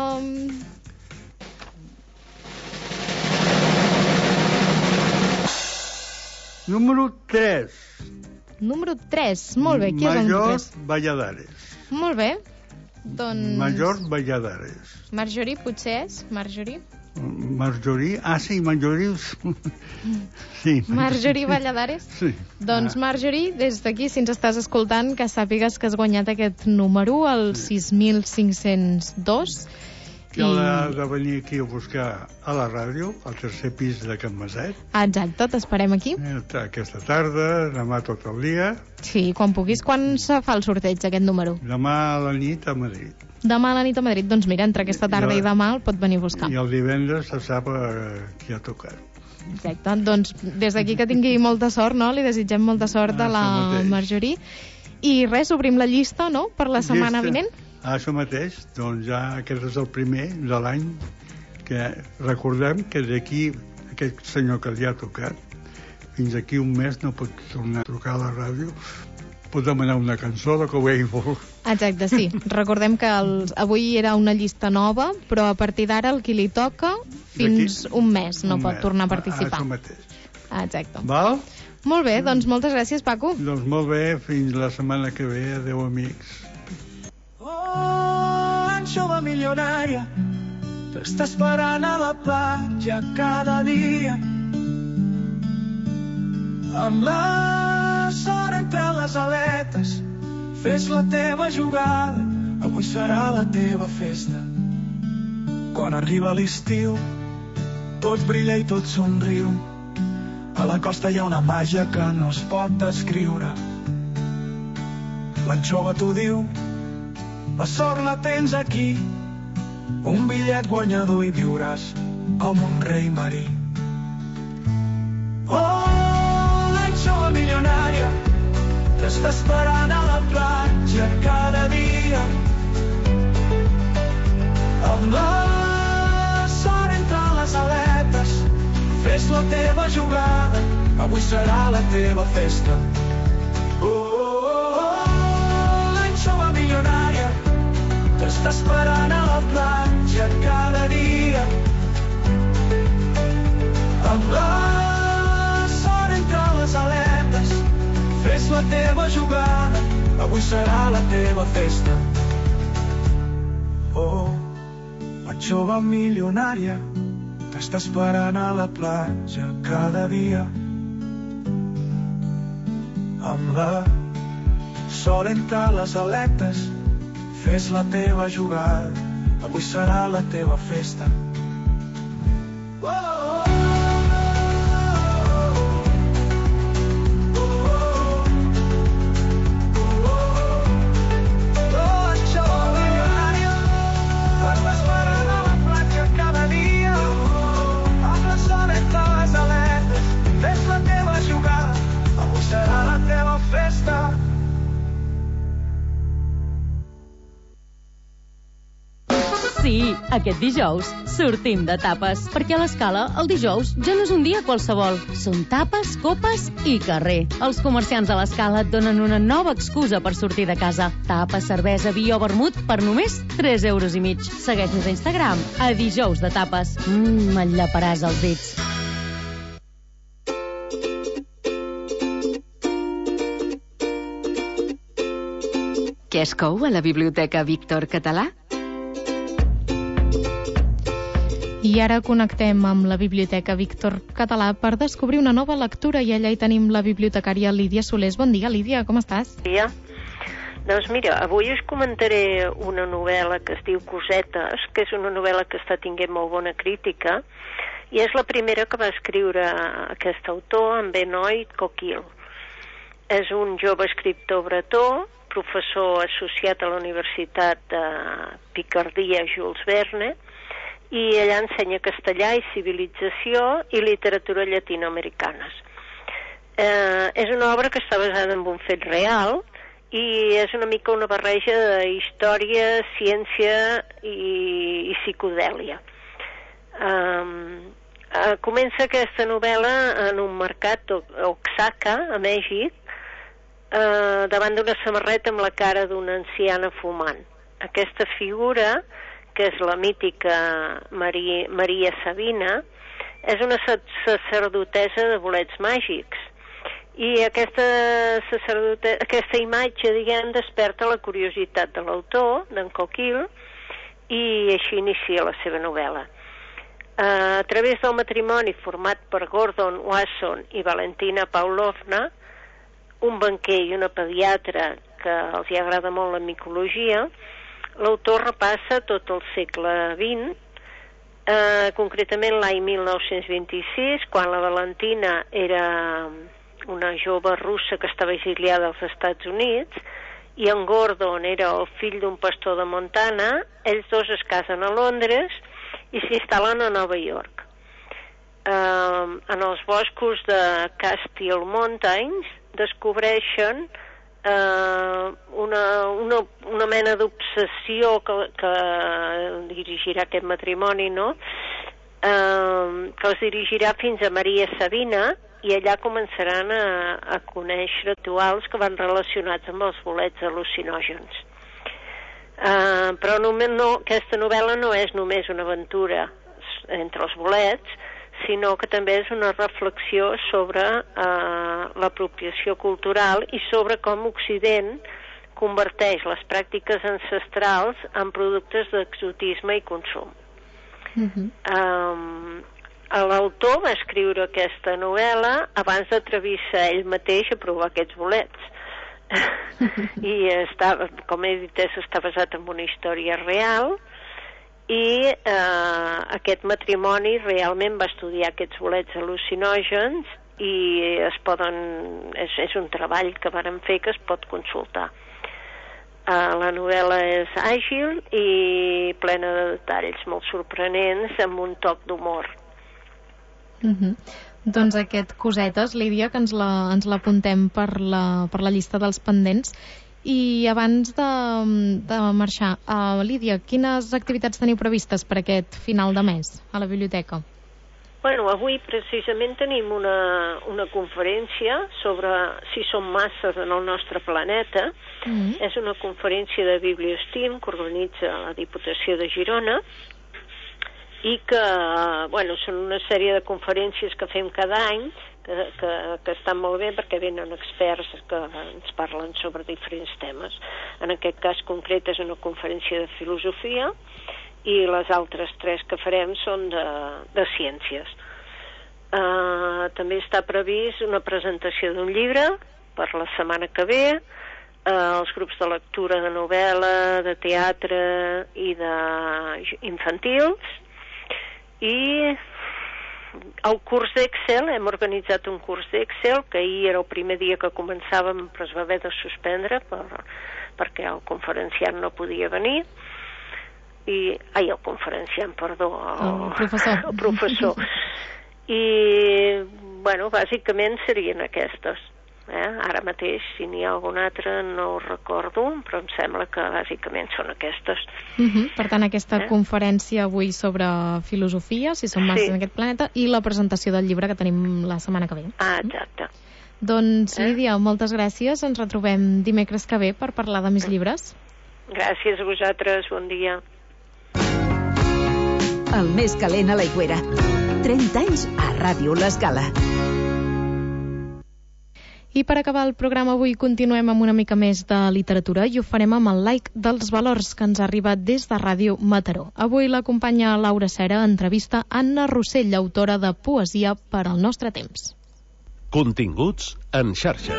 Número tres. Número tres. Molt bé, qui és el número tres? Major Valladares. Molt bé. Doncs... Major Valladares. Marjorie potser és? Marjorie? Marjorie? Ah, sí, Marjorie. Sí. Marjorie Valladares? Sí. Doncs Marjorie, des d'aquí, si ens estàs escoltant, que sàpigues que has guanyat aquest número, el sis mil cinc-cents dos. Que I... ha de venir aquí a buscar a la ràdio, al tercer pis de Can Maset. Exacte, t'esperem aquí. Aquesta tarda, demà tot el dia. Sí, quan puguis. Quan se fa el sorteig, aquest número? Demà a la nit a Madrid. Demà a la nit a Madrid. Doncs mira, entre aquesta tarda i, i demà el pot venir a buscar. I el divendres se sap qui ha tocat. Exacte. Doncs des d'aquí que tingui molta sort, no? Li desitgem molta sort ah, a la Marjorie. I res, obrim la llista, no?, per la setmana llista. vinent. Ah, això mateix. Doncs ja aquest és el primer de l'any que recordem que d'aquí aquest senyor que li ha tocat fins aquí un mes no pot tornar a trucar a la ràdio, pot demanar una cançó de que ho ell vol. Exacte, sí. Recordem que els, avui era una llista nova, però a partir d'ara el qui li toca fins un mes no un pot mes. tornar a participar. Ah, això mateix. Exacte. Val? Molt bé, doncs moltes gràcies, Paco. Doncs molt bé, fins la setmana que ve. Adéu, amics. Oh, anxova milionària, t'està esperant a la platja cada dia. Amb la sort entre les aletes, fes la teva jugada, avui serà la teva festa. Quan arriba l'estiu, tot brilla i tot somriu. A la costa hi ha una màgia que no es pot descriure. L'anxova t'ho diu, la sort la tens aquí, un bitllet guanyador i viuràs com un rei marí. Oh, l'anxova milionària, t'està esperant a la platja cada dia. Amb la sort entre les aletes, fes la teva jugada, avui serà la teva festa. Oh, oh, oh, oh, l'anxova milionària, t'està esperant a la platja cada dia. Amb la sort entre les aletes, fes la teva jugada, avui serà la teva festa. Oh, l'anxova milionària, t'està esperant a la platja cada dia. Amb la sort entre les aletes, fes la teva jugada, avui serà la teva festa. Sí, aquest dijous sortim de tapes, perquè a l'Escala el dijous ja no és un dia qualsevol. Són tapes, copes i carrer. Els comerciants de l'Escala et donen una nova excusa per sortir de casa. Tapes, cervesa, vi o vermut per només tres euros i mig. Segueix-nos a Instagram, a dijous de tapes. Mmm, et llaparàs els dits. Què es cou a la Biblioteca Víctor Català? I ara connectem amb la Biblioteca Víctor Català per descobrir una nova lectura i allà hi tenim la bibliotecària Lídia Solés. Bon dia, Lídia, com estàs? Bon dia. Doncs mira, avui us comentaré una novel·la que es diu Cosetes, que és una novel·la que està tinguent molt bona crítica i és la primera que va escriure aquest autor, en Benoit Coquille. És un jove escriptor bretó, professor associat a la Universitat de Picardia Jules Verne, i ella ensenya castellà i civilització i literatura llatinoamericanes. Eh, és una obra que està basada en un fet real i és una mica una barreja de història, ciència i, i psicodèlia. Eh, eh, comença aquesta novel·la en un mercat Oaxaca, a Mèxic, eh, davant d'una samarreta amb la cara d'una anciana fumant. Aquesta figura, que és la mítica Maria, Maria Sabina, és una sacerdotessa de bolets màgics. I aquesta, aquesta imatge, diguem, desperta la curiositat de l'autor, d'en Coquille, i així inicia la seva novel·la. A través del matrimoni format per Gordon Wasson i Valentina Pavlovna, un banquer i una pediatra que els hi agrada molt la micologia, l'autor repassa tot el segle vint, eh, concretament l'any mil nou-cents vint-i-sis, quan la Valentina era una jove russa que estava exiliada als Estats Units, i en Gordon era el fill d'un pastor de Montana. Ells dos es casen a Londres i s'instal·len a Nova York. Eh, en els boscos de Castile Mountains descobreixen Uh, una, una, una mena d'obsessió que, que dirigirà aquest matrimoni, no? Uh, que els dirigirà fins a Maria Sabina, i allà començaran a, a conèixer rituals que van relacionats amb els bolets al·lucinògens. Uh, però només no, aquesta novel·la no és només una aventura entre els bolets, sinó que també és una reflexió sobre eh, l'apropiació cultural i sobre com Occident converteix les pràctiques ancestrals en productes d'exotisme i consum. Uh-huh. Um, l'autor va escriure aquesta novel·la abans d'atrevir-se ell mateix a provar aquests bolets. I està, com he dit, està basat en una història real, i eh, aquest matrimoni realment va estudiar aquests bolets al·lucinògens i es poden, és, és un treball que varen fer que es pot consultar. Eh, la novel·la és àgil i plena de detalls molt sorprenents, amb un toc d'humor. Uh-huh. Doncs aquest Cosetes, Lídia, que ens la, ens l'apuntem per la, per la llista dels pendents. I abans de, de marxar, uh, Lídia, quines activitats teniu previstes per aquest final de mes a la biblioteca? Bueno, avui precisament tenim una, una conferència sobre si som masses en el nostre planeta. Mm-hmm. És una conferència de BiblioSTEAM que organitza la Diputació de Girona i que, bueno, són una sèrie de conferències que fem cada any que, que, que estan molt bé perquè venen experts que ens parlen sobre diferents temes. En aquest cas concret és una conferència de filosofia i les altres tres que farem són de, de ciències. Uh, també està previst una presentació d'un llibre per la setmana que ve. els grups de lectura de novel·la, de teatre i d'infantils, i el curs d'Excel, hem organitzat un curs d'Excel, que ahir era el primer dia que començàvem, però es va haver de suspendre per, perquè el conferenciant no podia venir, i, ai, el conferenciant, perdó, el, el professor. El professor. I, bueno, bàsicament serien aquestes. Eh? Ara mateix, si n'hi ha algun altre, no ho recordo, però em sembla que bàsicament són aquestes. Uh -huh. Per tant, aquesta eh? conferència avui sobre filosofia, si som masses sí. en aquest planeta, i la presentació del llibre que tenim la setmana que ve. Ah, exacte. Doncs, eh? Lídia, moltes gràcies. Ens retrobem dimecres que ve per parlar de més llibres. Gràcies a vosaltres, bon dia. El més calent a l'aigüera. trenta anys a Ràdio L'Escala. I per acabar el programa avui continuem amb una mica més de literatura i ho farem amb el like dels valors que ens ha arribat des de Ràdio Mataró. Avui l'acompanya Laura Cera, entrevista Anna Rossell, autora de Poesia per al nostre temps. Continguts en xarxa.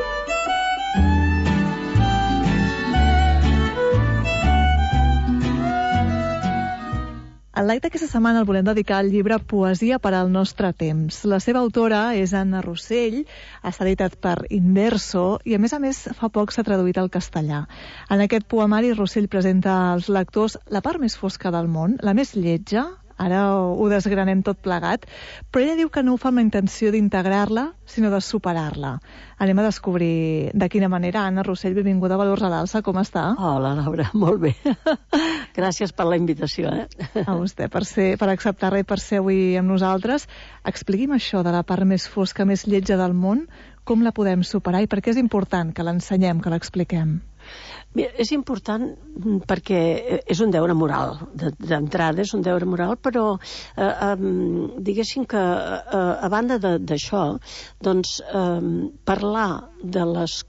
El like d'aquesta setmana el volem dedicar al llibre Poesia per al nostre temps. La seva autora és Anna Rossell, està editat per Inverso i, a més a més, fa poc s'ha traduït al castellà. En aquest poemari, Rossell presenta als lectors la part més fosca del món, la més lletja, ara ho desgranem tot plegat, però ella diu que no ho fa amb la intenció d'integrar-la, sinó de superar-la. Anem a descobrir de quina manera. Anna Rossell, benvinguda a Valors a l'Alça, com està? Hola, Laura, molt bé. Gràcies per la invitació, eh? A vostè, per, ser, per acceptar-la i per ser avui amb nosaltres. Expliqui'm això de la part més fosca, més lletja del món, com la podem superar i per què és important que l'ensenyem, que l'expliquem? Mira, és important perquè és un deure moral, d'entrada és un deure moral, però eh, eh, diguéssim que eh, a banda d'això, doncs eh, parlar de les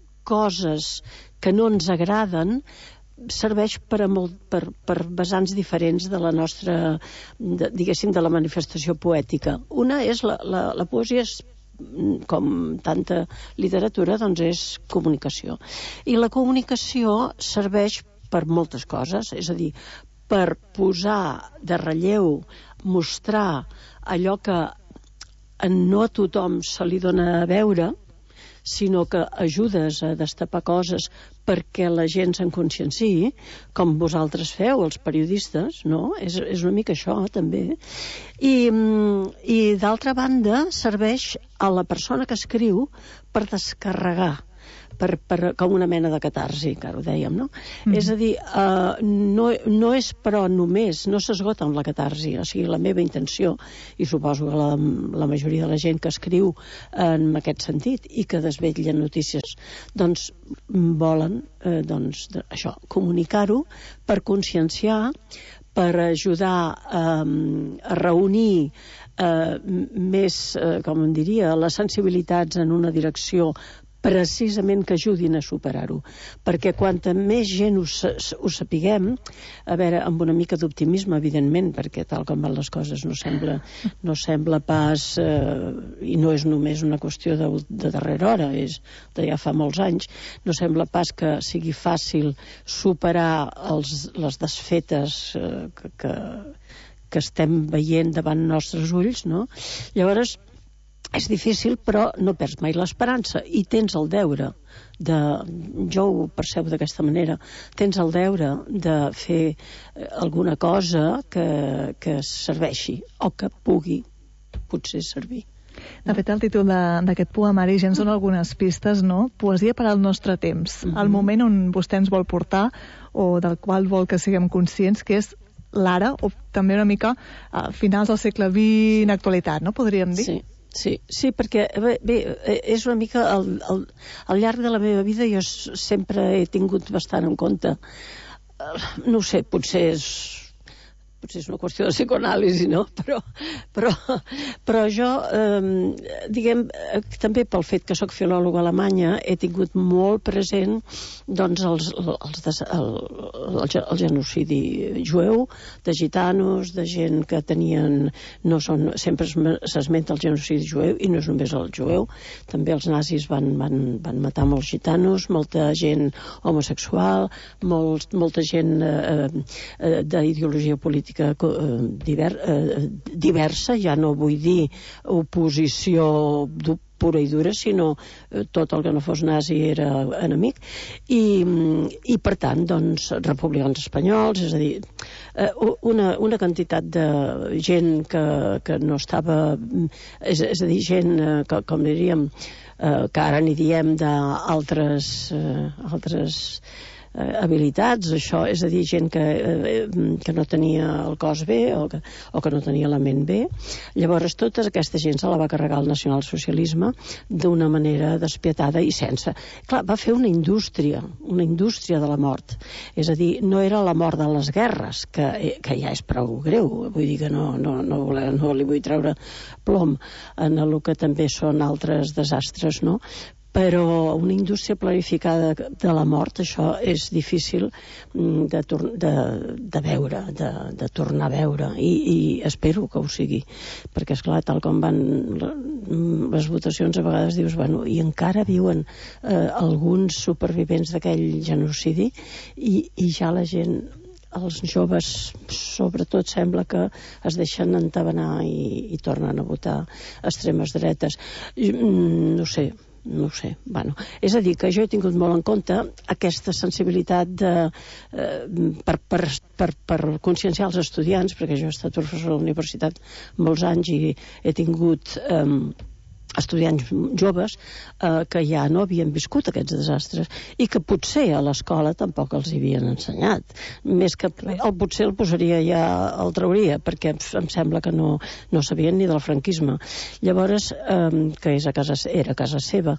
coses que no ens agraden serveix per, a molt, per, per vessants diferents de la nostra, de, diguéssim, de la manifestació poètica. Una és la, la, la poesia és, com tanta literatura, doncs és comunicació. I la comunicació serveix per moltes coses, és a dir, per posar de relleu, mostrar allò que no a tothom se li dona a veure, sinó que ajudes a destapar coses perquè la gent se'n conscienciï, com vosaltres feu, els periodistes, no? És, és una mica això, també. I, i d'altra banda, serveix a la persona que escriu per descarregar, per, per, com una mena de catarsi, que ara ho dèiem, no? Mm. És a dir, uh, no, no és però només, no s'esgota amb la catarsi, o sigui, la meva intenció, i suposo que la, la majoria de la gent que escriu en aquest sentit i que desvetlla notícies, doncs volen, eh, doncs, de, això, comunicar-ho per conscienciar, per ajudar eh, a reunir eh, més, eh, com en diria, les sensibilitats en una direcció precisament que ajudin a superar-ho. Perquè quanta més gent ho, ho sapiguem, a veure, amb una mica d'optimisme, evidentment, perquè tal com van les coses no sembla, no sembla pas, eh, i no és només una qüestió de, de darrera hora, és de ja fa molts anys, no sembla pas que sigui fàcil superar els, les desfetes eh, que, que, que estem veient davant nostres ulls, no? Llavors, és difícil, però no perds mai l'esperança i tens el deure de, jo ho percebo d'aquesta manera, tens el deure de fer alguna cosa que, que serveixi o que pugui potser servir. De fet, el títol d'aquest poemari ja ens dona algunes pistes, no? Poesia per al nostre temps, mm-hmm. el moment on vostè ens vol portar o del qual vol que siguem conscients, que és l'ara, o també una mica a finals del segle vint en actualitat, no? Podríem dir? Sí. Sí, sí, perquè bé, bé, és una mica al, al, al llarg de la meva vida jo sempre he tingut bastant en compte, no ho sé, potser és potser és una qüestió de psicoanàlisi, no? Però, però, però jo, eh, diguem, també pel fet que sóc filòloga alemanya, he tingut molt present doncs, els, els des, el, el, el genocidi jueu, de gitanos, de gent que tenien... No són, sempre s'esmenta el genocidi jueu, i no és només el jueu, també els nazis van, van, van matar molts gitanos, molta gent homosexual, molt, molta gent eh, eh, d'ideologia política Diver, eh, diversa, ja no vull dir oposició pura i dura, sinó eh, tot el que no fos nazi era enemic, i, i per tant, doncs, republicans espanyols, és a dir, eh, una, una quantitat de gent que, que no estava, és, és a dir, gent, eh, que, com diríem, eh, que ara n'hi diem d'altres eh, altres Eh, habilitats, això, és a dir, gent que, eh, que no tenia el cos bé o que, o que no tenia la ment bé. Llavors, tota aquesta gent se la va carregar el nacionalsocialisme d'una manera despietada i sense... Clar, va fer una indústria, una indústria de la mort. És a dir, no era la mort de les guerres, que, que ja és prou greu, vull dir que no, no, no, no li vull treure plom en el que també són altres desastres, no? Però una indústria planificada de la mort, això és difícil de, de, de veure, de, de tornar a veure, i, i espero que ho sigui, perquè esclar, tal com van les votacions, a vegades dius, bueno, i encara viuen eh, alguns supervivents d'aquell genocidi, i, i ja la gent, els joves sobretot, sembla que es deixen entabanar i, i tornen a votar extremes dretes. No sé, no ho sé, bueno, és a dir, que jo he tingut molt en compte aquesta sensibilitat de, eh, per, per, per, per conscienciar els estudiants, perquè jo he estat professor a la universitat molts anys i he tingut eh, estudiants joves eh, que ja no havien viscut aquests desastres i que potser a l'escola tampoc els hi havien ensenyat, més que el potser el posaria ja, el trauria, perquè em sembla que no, no sabien ni del franquisme. Llavors, eh, que és a casa, era a casa seva,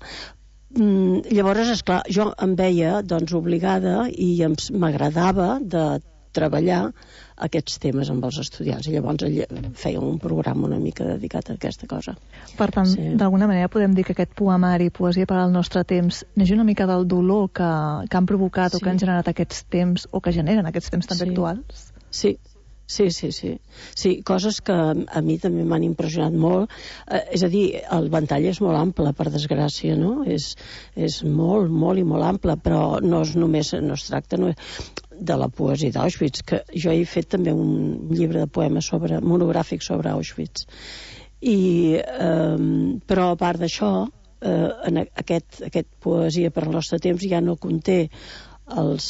mm, llavors, esclar, jo em veia doncs obligada i m'agradava de treballar aquests temes amb els estudiants, i llavors feia un programa una mica dedicat a aquesta cosa. Per tant, sí. D'alguna manera podem dir que aquest poemari, Poesia per al nostre temps, neix una mica del dolor que, que han provocat, sí, o que han generat aquests temps, o que generen aquests temps també, sí, actuals? Sí. Sí, sí, sí. Sí, coses que a mi també m'han impressionat molt. Eh, és a dir, el ventall és molt ample, per desgràcia, no? És, és molt, molt i molt ample, però no és només, no es tracta no, de la poesia d'Auschwitz, que jo he fet també un llibre de poemes sobre, monogràfic sobre Auschwitz. I, eh, però a part d'això, eh, en aquest, aquest Poesia per al nostre temps ja no conté els,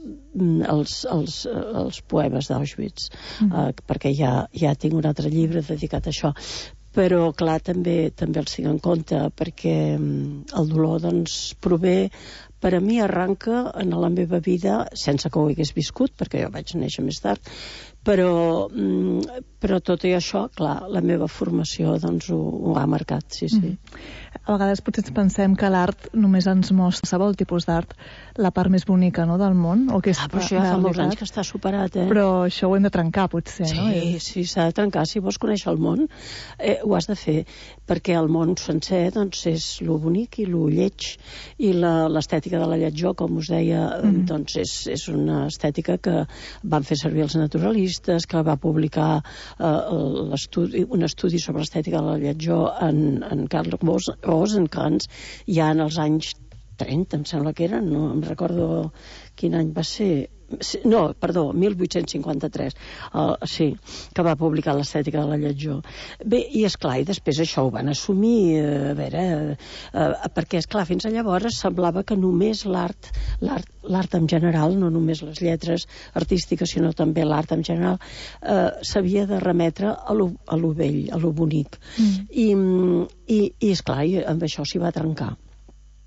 els, els, els poemes d'Auschwitz, mm. eh, perquè ja, ja tinc un altre llibre dedicat a això, però clar, també, també els tinc en compte, perquè el dolor doncs prové, per a mi arranca en la meva vida, sense que ho hagués viscut, perquè jo vaig néixer més tard, però, però tot i això, clar, la meva formació doncs ho, ho ha marcat, sí, sí. Mm. A vegades potser ens pensem que l'art només ens mostra qualsevol tipus d'art la part més bonica, no, del món, o que és, ah, però això ja fa molts anys que està superat, eh? Però això ho hem de trencar, potser, sí, no? Sí, sí, s'ha de trencar. Si vols conèixer el món, eh, ho has de fer, perquè el món sencer doncs, és lo bonic i lo lleig, i l'estètica de la lletjor, com us deia, mm. doncs és, és una estètica que van fer servir els naturalistes, que va publicar eh, estudi, un estudi sobre l'estètica de la lletjor en, en Carl Rosenkranz, ja en els anys trenta, em sembla que eren, no em recordo quin any va ser, no, perdó, mil vuit-cents cinquanta-tres, uh, sí, que va publicar l'estètica de la lletjor. Bé, i esclar, i després això ho van assumir, uh, a veure, uh, perquè esclar, fins a llavors semblava que només l'art, l'art en general, no només les lletres artístiques, sinó també l'art en general, uh, s'havia de remetre a lo, a lo vell, a lo bonic. Mm. I, i, i esclar, i amb això s'hi va trencar.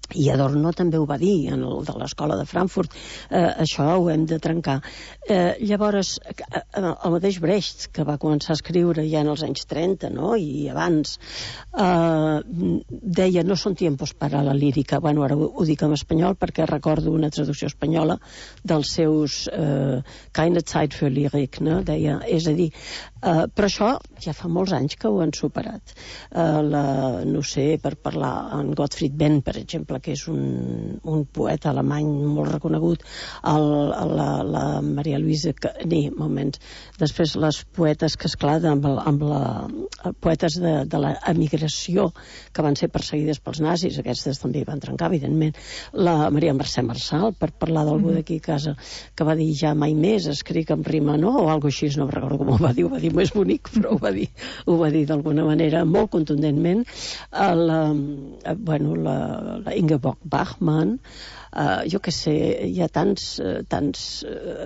i Adorno també ho va dir en el de l'escola de Frankfurt, eh, això ho hem de trencar. Eh, llavors eh, el mateix Brecht, que va començar a escriure ja en els anys trenta, no? I abans, eh, deia no són tiempos para la lírica. Bueno, ara ho, ho dic en espanyol perquè recordo una traducció espanyola dels seus eh, keine Zeit für Lyrik, no? Deia, és a dir, eh, però això ja fa molts anys que ho han superat. Eh, la, no sé, per parlar en Gottfried Benn, per exemple, que és un, un poeta alemany molt reconegut, el, la, la Maria Luisa, nee, moments, després les poetes que esclar amb, el, amb la poetes de, de l'emigració que van ser perseguides pels nazis, aquestes també van trencar, evidentment, la Maria Mercè Marçal, per parlar d'algú mm-hmm. d'aquí a casa, que va dir ja mai més escric amb rima, no? O alguna així, no recordo com ho va dir, ho va dir més bonic, però ho va dir, ho va dir d'alguna manera molt contundentment. La, bueno, la, la Ingeborg Bachmann, uh, jo què sé, hi ha tants, uh, tants uh,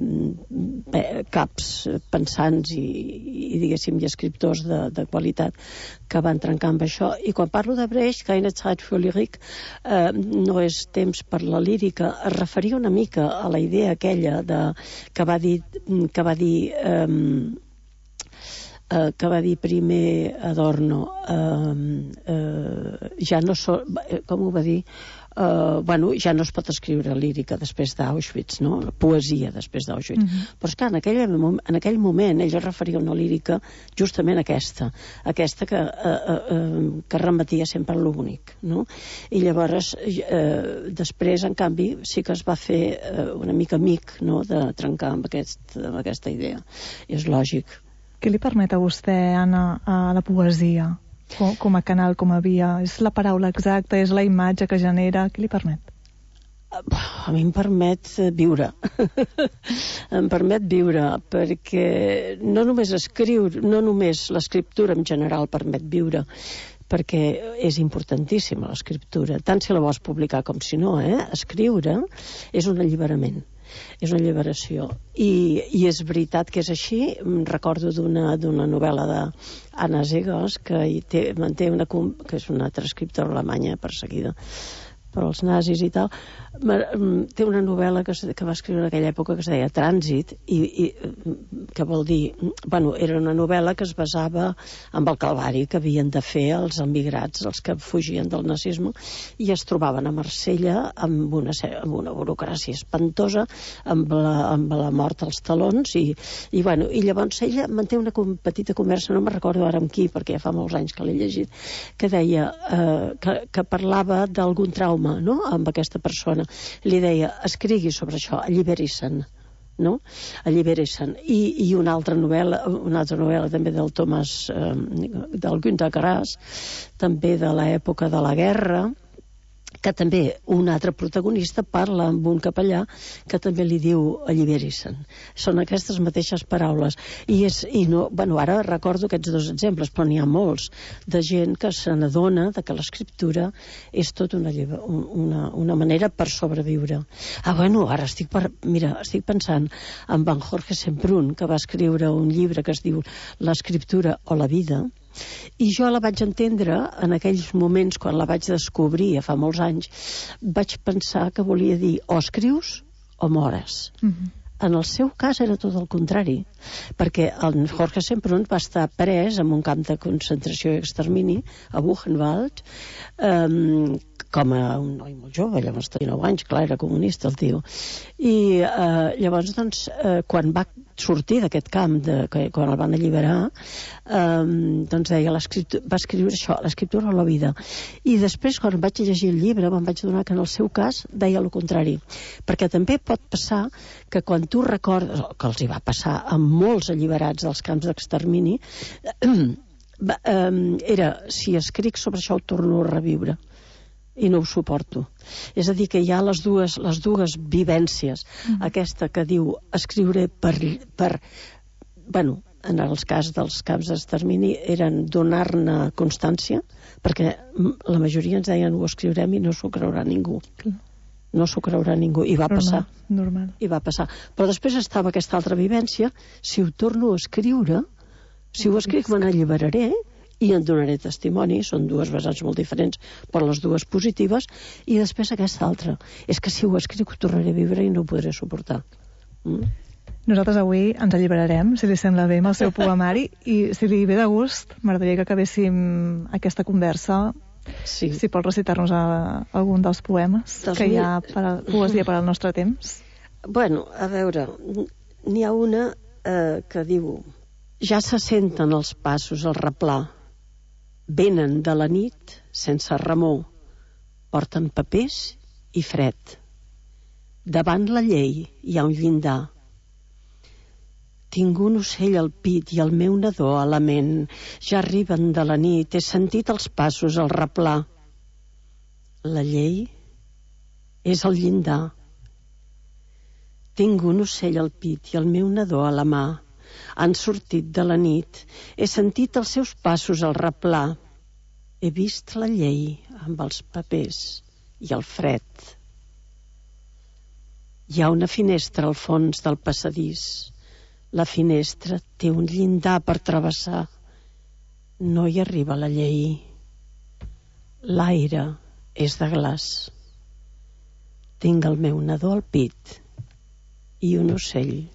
caps pensants i, i diguéssim, i escriptors de, de qualitat que van trencar amb això. I quan parlo de Brecht, keine Zeit für Lyrik, uh, no és temps per la lírica, es referia una mica a la idea aquella de, que va dir, que va dir um, Uh, que va dir primer Adorno, uh, uh, ja no so, com ho va dir, uh, bueno, ja no es pot escriure lírica després d'Auschwitz, no? Poesia després d'Auschwitz. Mm-hmm. Però és clar, en aquell, en aquell moment ell es referia a una lírica justament aquesta, aquesta que, uh, uh, que remetia sempre a l'únic, no? I llavors, uh, després, en canvi, sí que es va fer uh, una mica amic, no?, de trencar amb, aquest, amb aquesta idea. I és lògic. Què li permet a vostè anar a la poesia com, com a canal, com a via? És la paraula exacta, és la imatge que genera? Què li permet? A mi em permet viure. Em permet viure, perquè no només escriure, no només l'escriptura en general permet viure, perquè és importantíssima l'escriptura, tant si la vols publicar com si no, eh? Escriure és un alliberament. És una alliberació. I, i és veritat que és així. Recordo d'una d'una novel·la d'Anna Zegers, que hi té, manté una, que és una altra escriptora alemanya perseguida per als nazis i tal, té una novel·la que, que va escriure en aquella època que es deia Trànsit, i, i que vol dir, bueno, era una novel·la que es basava en el calvari que havien de fer els emigrats, els que fugien del nazisme, i es trobaven a Marsella amb una, amb una burocràcia espantosa, amb la, amb la mort als talons, i, i, bueno, i llavors ella manté una petita conversa, no me'n recordo ara amb qui, perquè ja fa molts anys que l'he llegit, que deia, eh, que, que parlava d'algun trauma, no?, amb aquesta persona. Li deia, escrigui sobre això, alliberi-se'n, no? Alliberi-se'n. I, i una altra novel·la, una altra novel·la també del Thomas, eh, del Günter Grass, també de l'època de la guerra, que també un altre protagonista parla amb un capellà que també li diu alliberi-se'n. Són aquestes mateixes paraules. I, és, i no, bueno, ara recordo aquests dos exemples, però n'hi ha molts, de gent que se n'adona de que l'escriptura és tot una, una, una manera per sobreviure. Ah, bueno, ara estic, per, mira, estic pensant en Van Jorge Semprún, que va escriure un llibre que es diu L'escriptura o la vida, i jo la vaig entendre en aquells moments quan la vaig descobrir, fa molts anys, vaig pensar que volia dir o escrius o mores. Mm-hmm. En el seu cas era tot el contrari, perquè el Jorge Semprún va estar pres en un camp de concentració i extermini a Buchenwald, um, com a un noi molt jove, llavors tenia nou anys, clar, era comunista el tio. I uh, llavors, doncs, uh, quan va sortir d'aquest camp, de, que, quan el van alliberar, um, doncs deia, va escriure això, l'escriptura o la vida. I després, quan vaig llegir el llibre, me'n vaig adonar que en el seu cas deia el contrari, perquè també pot passar que quan tu recordes, que els hi va passar amb molts alliberats dels camps d'extermini, era, si escric sobre això ho torno a reviure i no ho suporto. És a dir, que hi ha les dues, les dues vivències, mm. aquesta que diu escriure per, per bueno, en els cas dels camps d'extermini eren donar-ne constància, perquè la majoria ens deien ho escriurem i no s'ho creurà ningú. Clar. No s'ho creurà ningú, i va normal, passar. Normal. I va passar. Però després estava aquesta altra vivència, si ho torno a escriure, si ho escric me n'alliberaré, i en donaré testimoni, són dues vessants molt diferents, però les dues positives, i després aquesta altra, és que si ho escric ho tornaré a viure i no ho podré suportar. Mm? Nosaltres avui ens alliberarem, si li sembla bé, amb el seu poemari, i si li ve de gust, m'agradaria que acabéssim aquesta conversa. Sí. Si pot recitar-nos a, algun dels poemes Dels que hi mi- ha per a, poesia per al nostre temps. Bueno, a veure, n'hi ha una eh, que diu: ja se senten els passos al replà, venen de la nit sense remor, porten papers i fred. Davant la llei hi ha un llindar. Tinc un ocell al pit i el meu nadó a la ment. Ja arriben de la nit, he sentit els passos al replà. La llei és el llindar. Tinc un ocell al pit i el meu nadó a la mà. Han sortit de la nit, he sentit els seus passos al replà. He vist la llei amb els papers i el fred. Hi ha una finestra al fons del passadís. La finestra té un llindar per travessar. No hi arriba la llei. L'aire és de glaç. Tinc el meu nadó al pit i un ocell